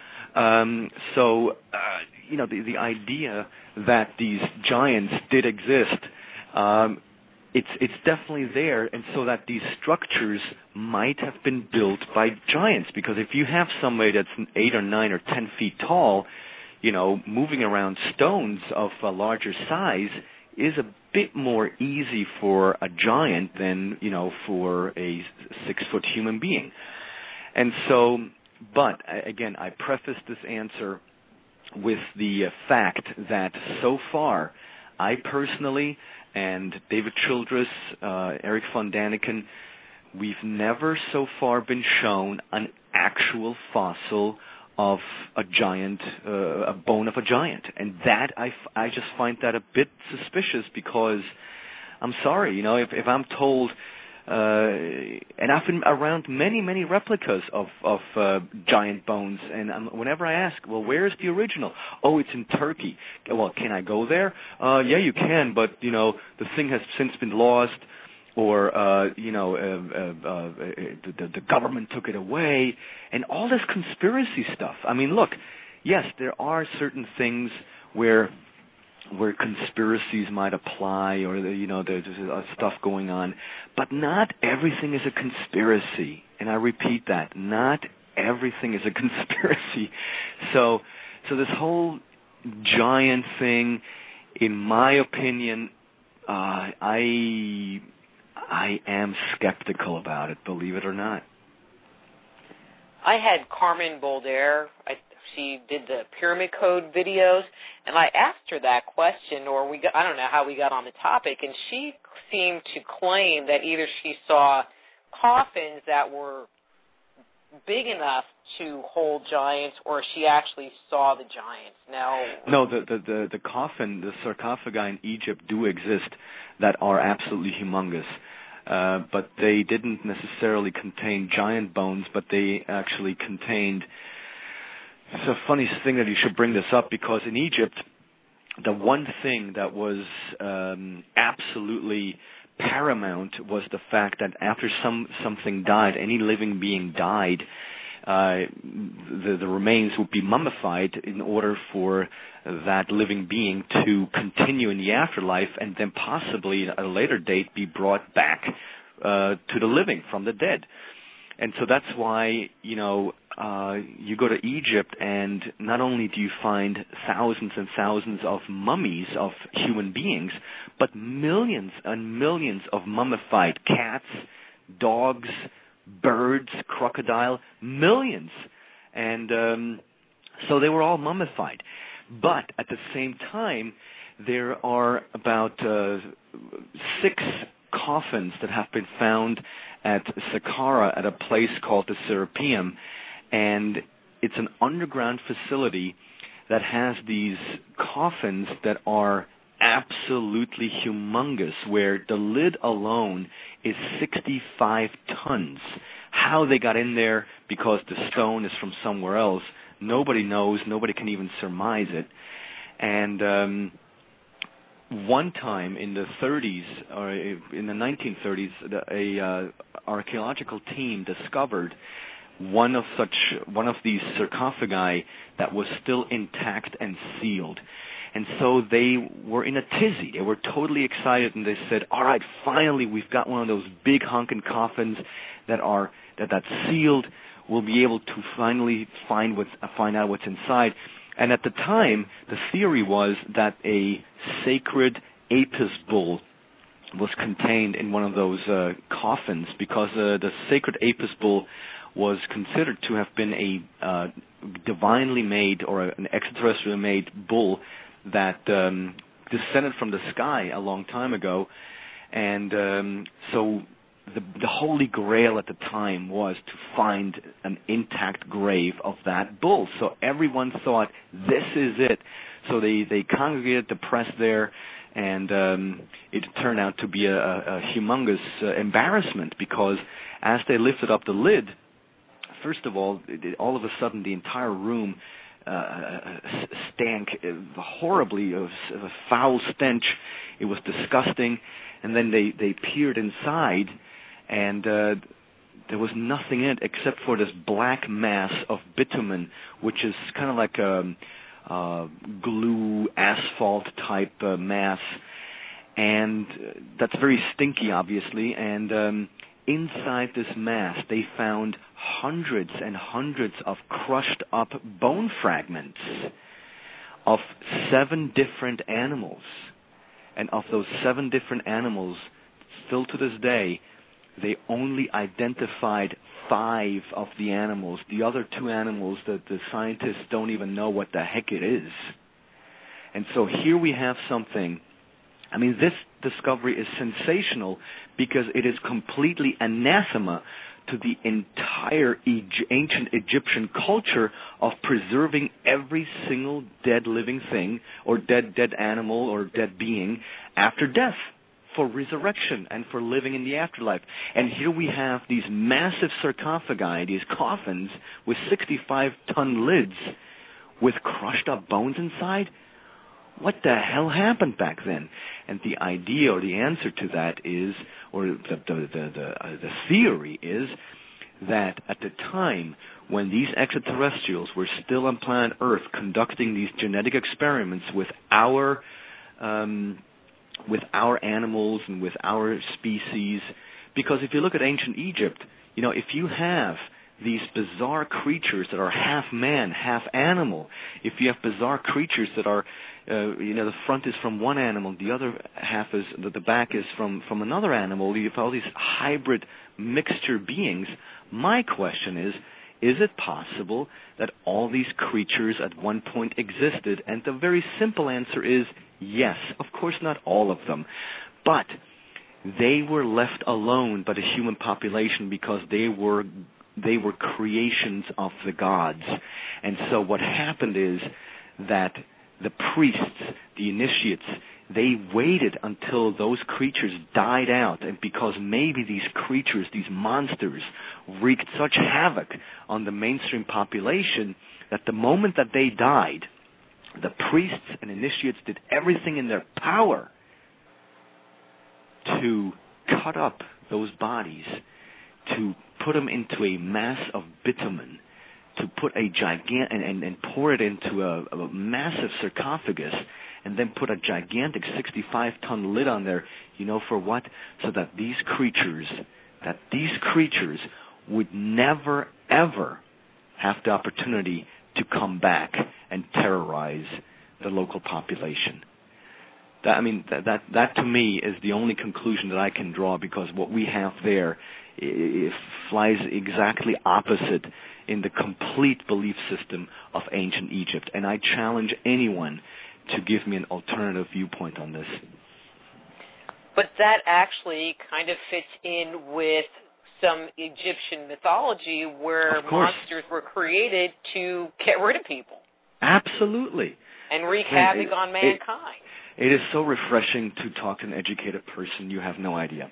Um, so, uh, you know, the, the idea that these giants did exist, um, it's it's definitely there, and so that these structures might have been built by giants. Because if you have somebody that's eight or nine or ten feet tall, you know, moving around stones of a larger size is a bit more easy for a giant than, you know, for a six-foot human being. And so, but, again, I preface this answer with the uh, fact that so far, I personally and David Childress, uh, Eric von Daniken, we've never so far been shown an actual fossil of a giant, uh, a bone of a giant. And that, I, f- I just find that a bit suspicious, because I'm sorry, you know, if, if I'm told, uh, and I've been around many, many replicas of, of uh, giant bones, and I'm, whenever I ask, well, where's the original? Oh, it's in Turkey. Well, can I go there? Uh, yeah, you can, but, you know, the thing has since been lost. Or, uh, you know, uh, uh, uh, the, the government took it away, and all this conspiracy stuff. I mean, look, yes, there are certain things where where conspiracies might apply, or, you know, there's uh, stuff going on, but not everything is a conspiracy. And I repeat that, not everything is a conspiracy. So, so this whole giant thing, in my opinion, uh, I... I am skeptical about it, believe it or not. I had Carmen Bolder. I, she did the Pyramid Code videos, and I asked her that question, or we got, I don't know how we got on the topic, and she seemed to claim that either she saw coffins that were big enough to hold giants, or she actually saw the giants. Now, no, the the the, the coffin, the sarcophagi in Egypt do exist that are absolutely humongous. Uh, but they didn't necessarily contain giant bones, but they actually contained... It's a funny thing that you should bring this up, because in Egypt, the one thing that was um, absolutely paramount was the fact that after some something died, any living being died, uh, the, the remains would be mummified in order for that living being to continue in the afterlife and then possibly at a later date be brought back uh, to the living from the dead. And so that's why, you know, uh, you go to Egypt and not only do you find thousands and thousands of mummies of human beings, but millions and millions of mummified cats, dogs, birds, crocodile, millions. And um, so they were all mummified. But at the same time, there are about uh, six coffins that have been found at Saqqara at a place called the Serapeum. And it's an underground facility that has these coffins that are absolutely humongous, where the lid alone is sixty-five tons. How they got in there, because the stone is from somewhere else, nobody knows. Nobody can even surmise it. And um, one time in the thirties, or in the nineteen thirties, a uh, archaeological team discovered one of such one of these sarcophagi that was still intact and sealed. And so they were in a tizzy. They were totally excited, and they said, all right, finally we've got one of those big honking coffins that are that that's sealed. We'll be able to finally find what find out what's inside. And at the time, the theory was that a sacred Apis bull was contained in one of those uh, coffins, because uh, the sacred Apis bull was considered to have been a uh, divinely made or an extraterrestrial made bull that um, descended from the sky a long time ago. And um, so the, the Holy Grail at the time was to find an intact grave of that bull. So everyone thought, this is it. So they, they congregated the press there, and um, it turned out to be a, a humongous uh, embarrassment, because as they lifted up the lid, first of all, it, all of a sudden the entire room uh, stank horribly. It was a foul stench. It was disgusting. And then they, they peered inside, and uh, there was nothing in it except for this black mass of bitumen, which is kind of like a uh, glue, asphalt type uh, mass. And that's very stinky, obviously. And um, inside this mass, they found hundreds and hundreds of crushed up bone fragments of seven different animals. And of those seven different animals, still to this day, they only identified five of the animals. The other two animals, that the scientists don't even know what the heck it is. And so here we have something. I mean, this discovery is sensational because it is completely anathema to the entire e- ancient Egyptian culture of preserving every single dead living thing, or dead dead animal or dead being after death, for resurrection and for living in the afterlife. And here we have these massive sarcophagi, these coffins with sixty-five ton lids with crushed up bones inside. What the hell happened back then? And the idea or the answer to that is, or the the the, the, uh, the theory is, that at the time when these extraterrestrials were still on planet Earth conducting these genetic experiments with our um, with our animals and with our species, because if you look at ancient Egypt, you know, if you have these bizarre creatures that are half man, half animal, if you have bizarre creatures that are, uh, you know, the front is from one animal, the other half is, the, the back is from, from another animal, you have all these hybrid mixture beings. My question is, is it possible that all these creatures at one point existed? And the very simple answer is yes. Of course, not all of them. But they were left alone by the human population because they were they were creations of the gods. And so what happened is that the priests, the initiates, they waited until those creatures died out, and because maybe these creatures, these monsters, wreaked such havoc on the mainstream population that the moment that they died, the priests and initiates did everything in their power to cut up those bodies, to put them into a mass of bitumen, to put a gigant and, and, and pour it into a, a massive sarcophagus and then put a gigantic sixty-five ton lid on there, you know for what? So that these creatures, that these creatures would never, ever have the opportunity to come back and terrorize the local population. That, I mean, that, that that to me is the only conclusion that I can draw, because what we have there it flies exactly opposite in the complete belief system of ancient Egypt. And I challenge anyone to give me an alternative viewpoint on this. But that actually kind of fits in with some Egyptian mythology where monsters were created to get rid of people. Absolutely. And wreak havoc it, on mankind. It, it is so refreshing to talk to an educated person. You have no idea.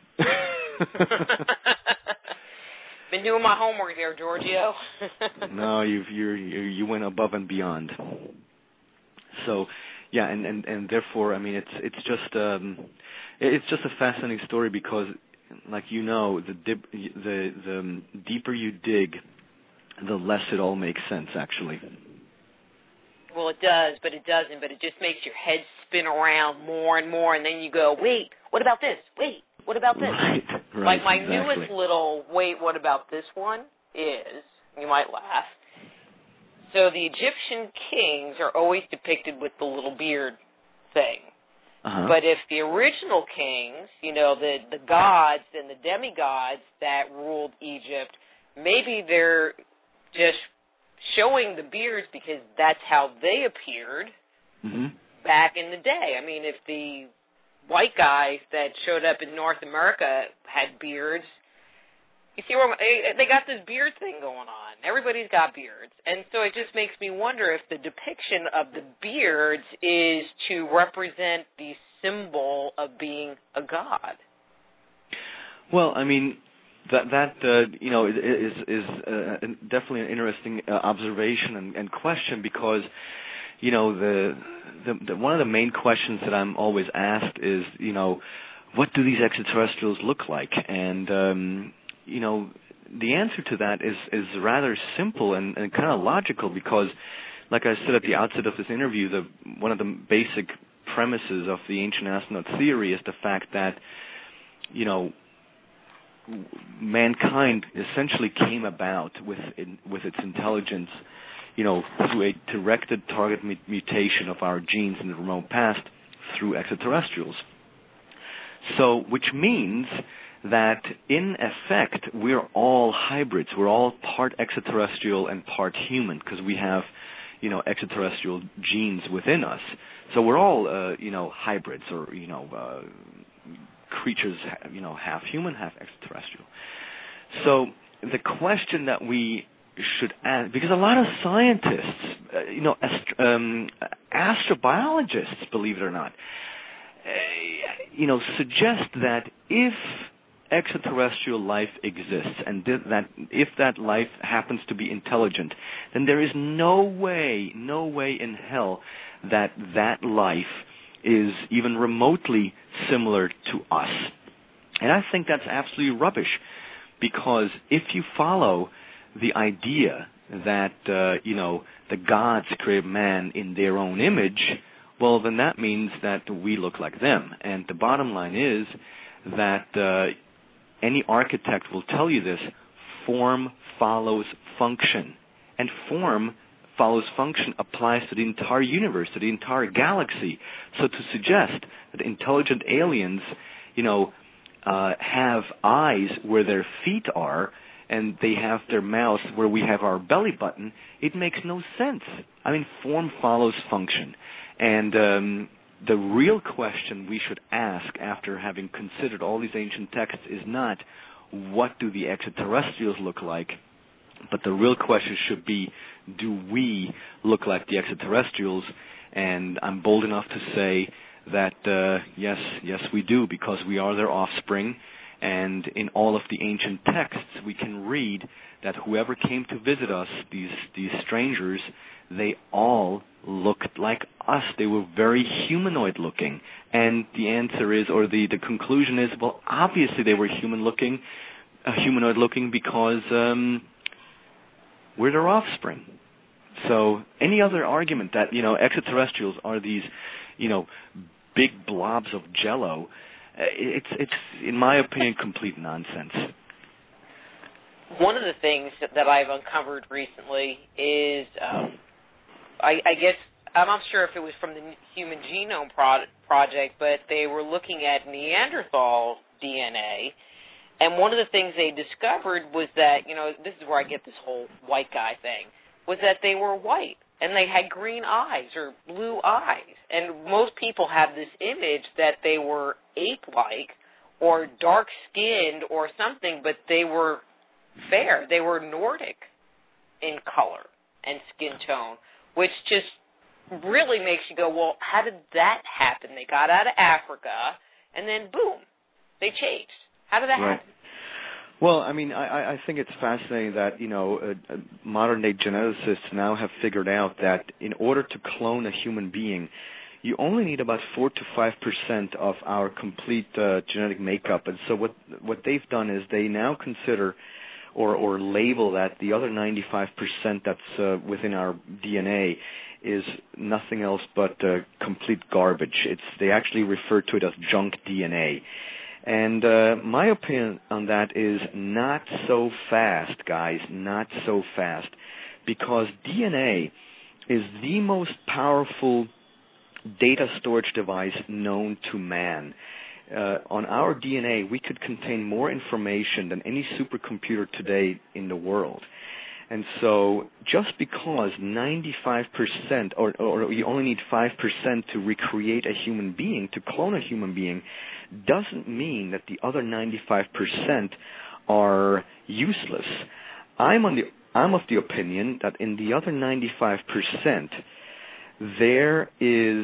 Been doing my homework there, Giorgio. No, you've, you're, you you went above and beyond. So, yeah, and, and, and therefore, I mean, it's it's just um, it's just a fascinating story because, like you know, the dip, the the deeper you dig, the less it all makes sense, actually. Well, it does, but it doesn't. But it just makes your head spin around more and more, and then you go, wait, what about this? Wait, what about this? Right, right, like my exactly. newest little, wait, what about this one is, you might laugh, so the Egyptian kings are always depicted with the little beard thing. Uh-huh. But if the original kings, you know, the, the gods and the demigods that ruled Egypt, maybe they're just showing the beards because that's how they appeared mm-hmm. back in the day. I mean, if the white guys that showed up in North America had beards, you see where they got this beard thing going on. Everybody's got beards. And so it just makes me wonder if the depiction of the beards is to represent the symbol of being a god. Well, I mean, that that uh, you know is is uh, definitely an interesting uh, observation and, and question, because you know the, the the one of the main questions that I'm always asked is, you know, what do these extraterrestrials look like? And um, you know, the answer to that is is rather simple and, and kind of logical, because, like I said at the outset of this interview, the one of the basic premises of the ancient astronaut theory is the fact that, you know, mankind essentially came about with in, with its intelligence, you know, through a directed target mutation of our genes in the remote past through extraterrestrials. So, which means that in effect we're all hybrids. We're all part extraterrestrial and part human, because we have, you know, extraterrestrial genes within us. So we're all, uh, you know, hybrids, or, you know, uh, creatures, you know, half human, half extraterrestrial. So the question that we should ask, because a lot of scientists, uh, you know, ast- um, astrobiologists, believe it or not, uh, you know, suggest that if extraterrestrial life exists, and th- that if that life happens to be intelligent, then there is no way, no way in hell that that life is even remotely similar to us. And I think that's absolutely rubbish, because if you follow the idea that, uh, you know, the gods create man in their own image, well, then that means that we look like them. And the bottom line is that uh, any architect will tell you this: form follows function. And form follows function applies to the entire universe, to the entire galaxy. So to suggest that intelligent aliens, you know, uh, have eyes where their feet are, and they have their mouths where we have our belly button, it makes no sense. I mean, form follows function. And um, the real question we should ask after having considered all these ancient texts is not, what do the extraterrestrials look like? But the real question should be, do we look like the extraterrestrials? And I'm bold enough to say that, uh, yes, yes we do, because we are their offspring. And in all of the ancient texts, we can read that whoever came to visit us, these these strangers, they all looked like us. They were very humanoid-looking. And the answer is, or the, the conclusion is, well, obviously they were human-looking, uh, humanoid-looking, because... Um, we're their offspring. So any other argument that, you know, extraterrestrials are these, you know, big blobs of jello, it's, it's in my opinion, complete nonsense. One of the things that, that I've uncovered recently is, um, I, I guess, I'm not sure if it was from the Human Genome Pro- Project, but they were looking at Neanderthal D N A, and one of the things they discovered was that, you know, this is where I get this whole white guy thing, was that they were white, and they had green eyes or blue eyes. And most people have this image that they were ape-like or dark-skinned or something, but they were fair. They were Nordic in color and skin tone, which just really makes you go, well, how did that happen? They got out of Africa, and then boom, they changed. How did that right. happen? Well, I mean, I, I think it's fascinating that, you know, uh, uh, modern-day geneticists now have figured out that in order to clone a human being, you only need about four to five percent of our complete uh, genetic makeup. And so what what they've done is they now consider or, or label that the other ninety-five percent that's uh, within our D N A is nothing else but uh, complete garbage. It's they actually refer to it as junk D N A. And uh, my opinion on that is not so fast, guys, not so fast, because D N A is the most powerful data storage device known to man. Uh, on our D N A, we could contain more information than any supercomputer today in the world. And so just because ninety-five percent, or, or you only need five percent to recreate a human being, to clone a human being, doesn't mean that the other ninety-five percent are useless. I'm, on the, I'm of the opinion that in the other ninety-five percent, there is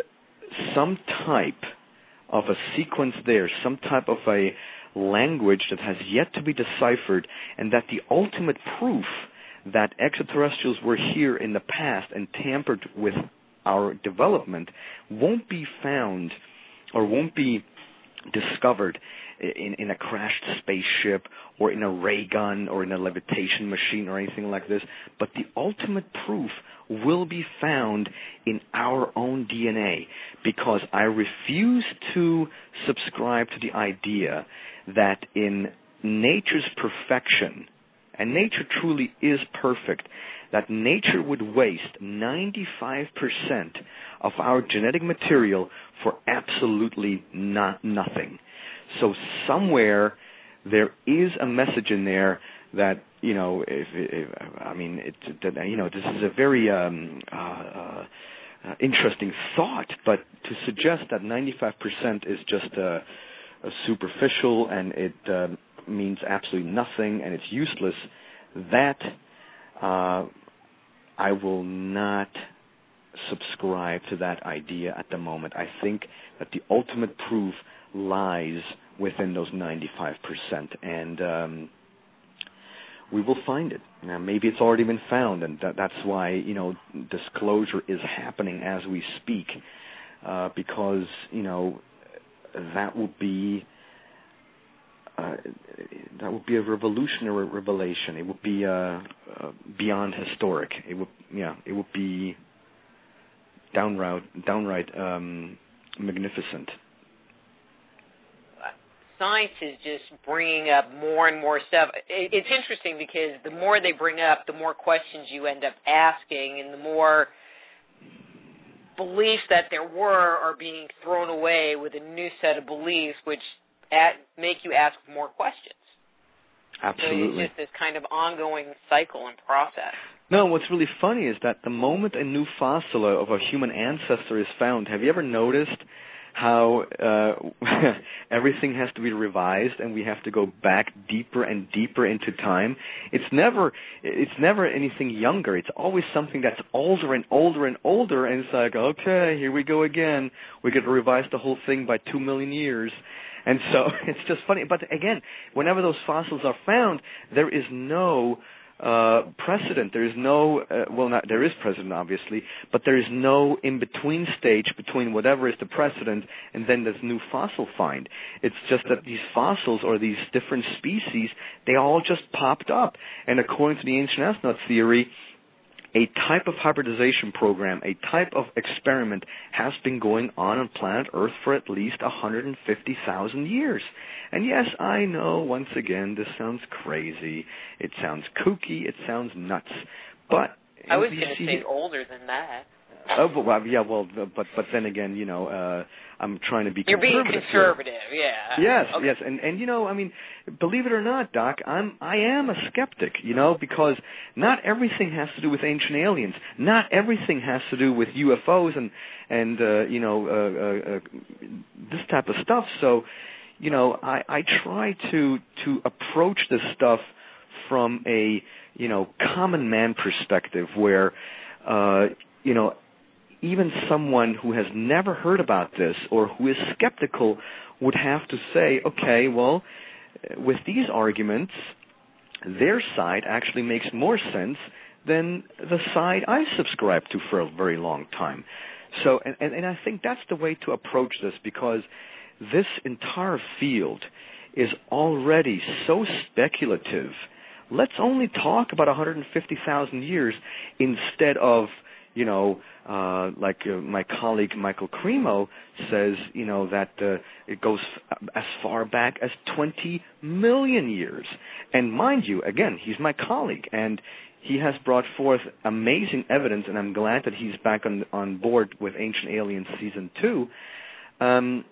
some type of a sequence there, some type of a language that has yet to be deciphered, and that the ultimate proof that extraterrestrials were here in the past and tampered with our development won't be found or won't be discovered in, in a crashed spaceship or in a ray gun or in a levitation machine or anything like this, but the ultimate proof will be found in our own D N A, because I refuse to subscribe to the idea that in nature's perfection, and nature truly is perfect, that nature would waste ninety-five percent of our genetic material for absolutely not nothing. So somewhere there is a message in there that, you know, if, if I mean, it, that, you know, this is a very um, uh, uh, uh, interesting thought, but to suggest that ninety-five percent is just uh, a superficial and it uh, means absolutely nothing and it's useless, that uh, I will not subscribe to that idea at the moment. I think that the ultimate proof lies within those ninety-five percent, and um, we will find it. Now, maybe it's already been found, and that, that's why, you know, disclosure is happening as we speak, uh, because, you know, that would be Uh, that would be a revolutionary revelation. It would be uh, uh, beyond historic. It would, yeah, it would be downright, downright um, magnificent. Science is just bringing up more and more stuff. It's interesting because the more they bring up, the more questions you end up asking, and the more beliefs that there were are being thrown away with a new set of beliefs, which At, make you ask more questions. Absolutely. So it's just this kind of ongoing cycle and process. No, what's really funny is that the moment a new fossil of a human ancestor is found, have you ever noticed how uh, everything has to be revised and we have to go back deeper and deeper into time? It's never, it's never anything younger. It's always something that's older and older and older, and it's like, okay, here we go again. We got to revise the whole thing by two million years. And so it's just funny. But again, whenever those fossils are found, there is no uh, precedent. There is no, uh, well, not, there is precedent, obviously, but there is no in-between stage between whatever is the precedent and then this new fossil find. It's just that these fossils or these different species, they all just popped up. And according to the ancient astronaut theory, a type of hybridization program, a type of experiment has been going on on planet Earth for at least one hundred fifty thousand years. And yes, I know, once again, this sounds crazy. It sounds kooky. It sounds nuts. But I was going to say older than that. Oh, well, yeah, well, but but then again, you know, uh, I'm trying to be You're conservative. being conservative, here. yeah. Yes, okay. yes, and and you know, I mean, believe it or not, Doc, I'm I am a skeptic, you know, because not everything has to do with ancient aliens. Not everything has to do with U F Os and and uh, you know uh, uh, uh, this type of stuff. So, you know, I I try to to approach this stuff from a you know common man perspective, where uh, you know. even someone who has never heard about this or who is skeptical would have to say, okay, well, with these arguments, their side actually makes more sense than the side I subscribe to for a very long time. So, and, and, and I think that's the way to approach this, because this entire field is already so speculative. Let's only talk about one hundred fifty thousand years instead of, you know, uh, like uh, my colleague Michael Cremo says, you know, that uh, it goes f- as far back as twenty million years. And mind you, again, he's my colleague, and he has brought forth amazing evidence, and I'm glad that he's back on, on board with Ancient Aliens Season two. Um,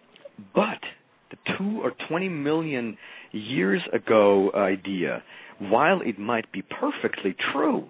but the two or twenty million years ago idea, while it might be perfectly true,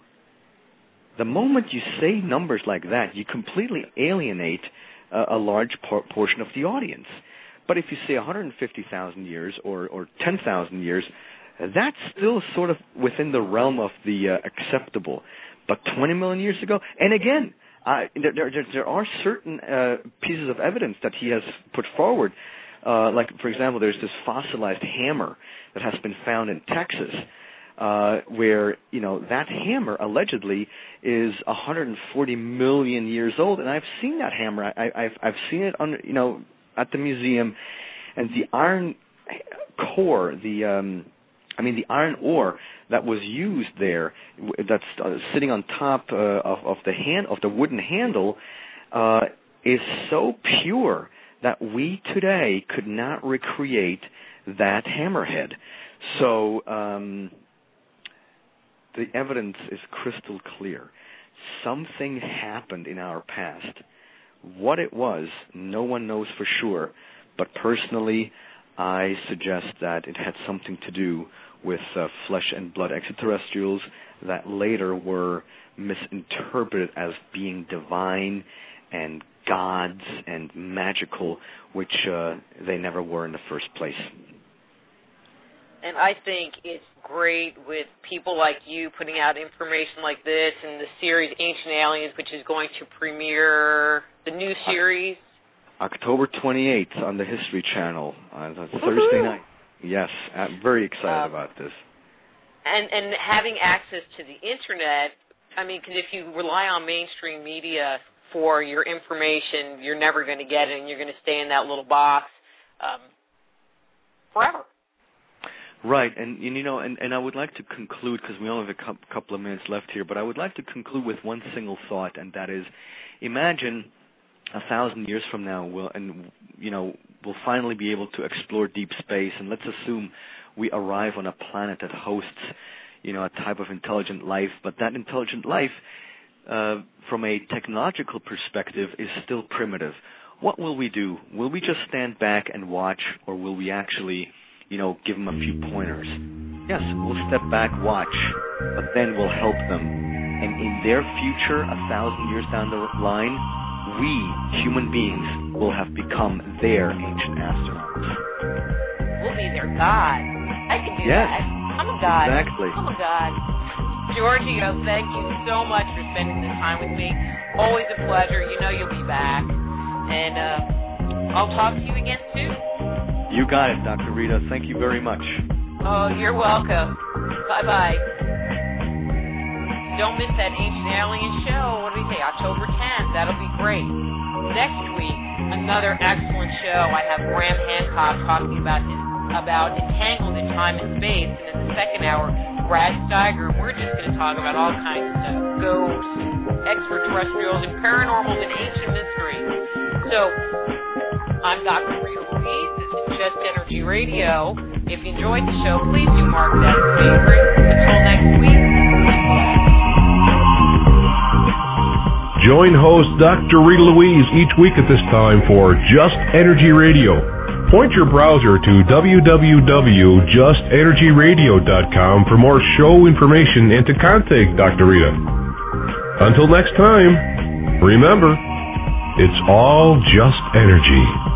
the moment you say numbers like that, you completely alienate uh, a large por- portion of the audience. But if you say one hundred fifty thousand years or, or ten thousand years, that's still sort of within the realm of the uh, acceptable. But twenty million years ago, and again, uh, there, there, there are certain uh, pieces of evidence that he has put forward. Uh, like, for example, there's this fossilized hammer that has been found in Texas. Uh, where, you know, that hammer allegedly is one hundred forty million years old, and I've seen that hammer. I, I've I've seen it on, you know, at the museum, and the iron core, the um, I mean the iron ore that was used there, that's uh, sitting on top uh, of, of the hand of the wooden handle, uh, is so pure that we today could not recreate that hammerhead. So. Um, The evidence is crystal clear. Something happened in our past. What it was, no one knows for sure. But personally, I suggest that it had something to do with uh, flesh and blood extraterrestrials that later were misinterpreted as being divine and gods and magical, which uh, they never were in the first place. And I think it's great with people like you putting out information like this and the series Ancient Aliens, which is going to premiere the new series. October twenty-eighth on the History Channel on uh, Thursday night. Yes, I'm very excited um, about this. And, and having access to the Internet, I mean, because if you rely on mainstream media for your information, you're never going to get it, and you're going to stay in that little box um, forever. Right, and, and you know, and, and I would like to conclude, because we only have a cu- couple of minutes left here, but I would like to conclude with one single thought, and that is, imagine a thousand years from now, we'll, and you know, we'll finally be able to explore deep space, and let's assume we arrive on a planet that hosts, you know, a type of intelligent life, but that intelligent life, uh, from a technological perspective, is still primitive. What will we do? Will we just stand back and watch, or will we actually, you know, give them a few pointers? Yes, we'll step back, watch, but then we'll help them. And in their future, a thousand years down the line, we, human beings, will have become their ancient astronauts. We'll be their god. I can do yes, that. I'm a god. Exactly. I'm a god. Giorgio, thank you so much for spending this time with me. Always a pleasure. You know you'll be back. And uh, I'll talk to you again soon. You got it, Doctor Rita. Thank you very much. Oh, you're welcome. Bye-bye. don't miss that Ancient Alien show. What do we say? October tenth. That'll be great. Next week, another excellent show. I have Graham Hancock talking about his, about Entangled in Time and Space. And in the second hour, Brad Steiger. We're just going to talk about all kinds of stuff. Ghosts, extraterrestrials, and paranormal and ancient mystery. So, I'm Doctor Rita Louise. This is Just Energy Radio. If you enjoyed the show, please do mark that as favorite. Until next week. Join host Doctor Rita Louise each week at this time for Just Energy Radio. Point your browser to w w w dot just energy radio dot com for more show information and to contact Doctor Rita. Until next time, remember, it's all just energy.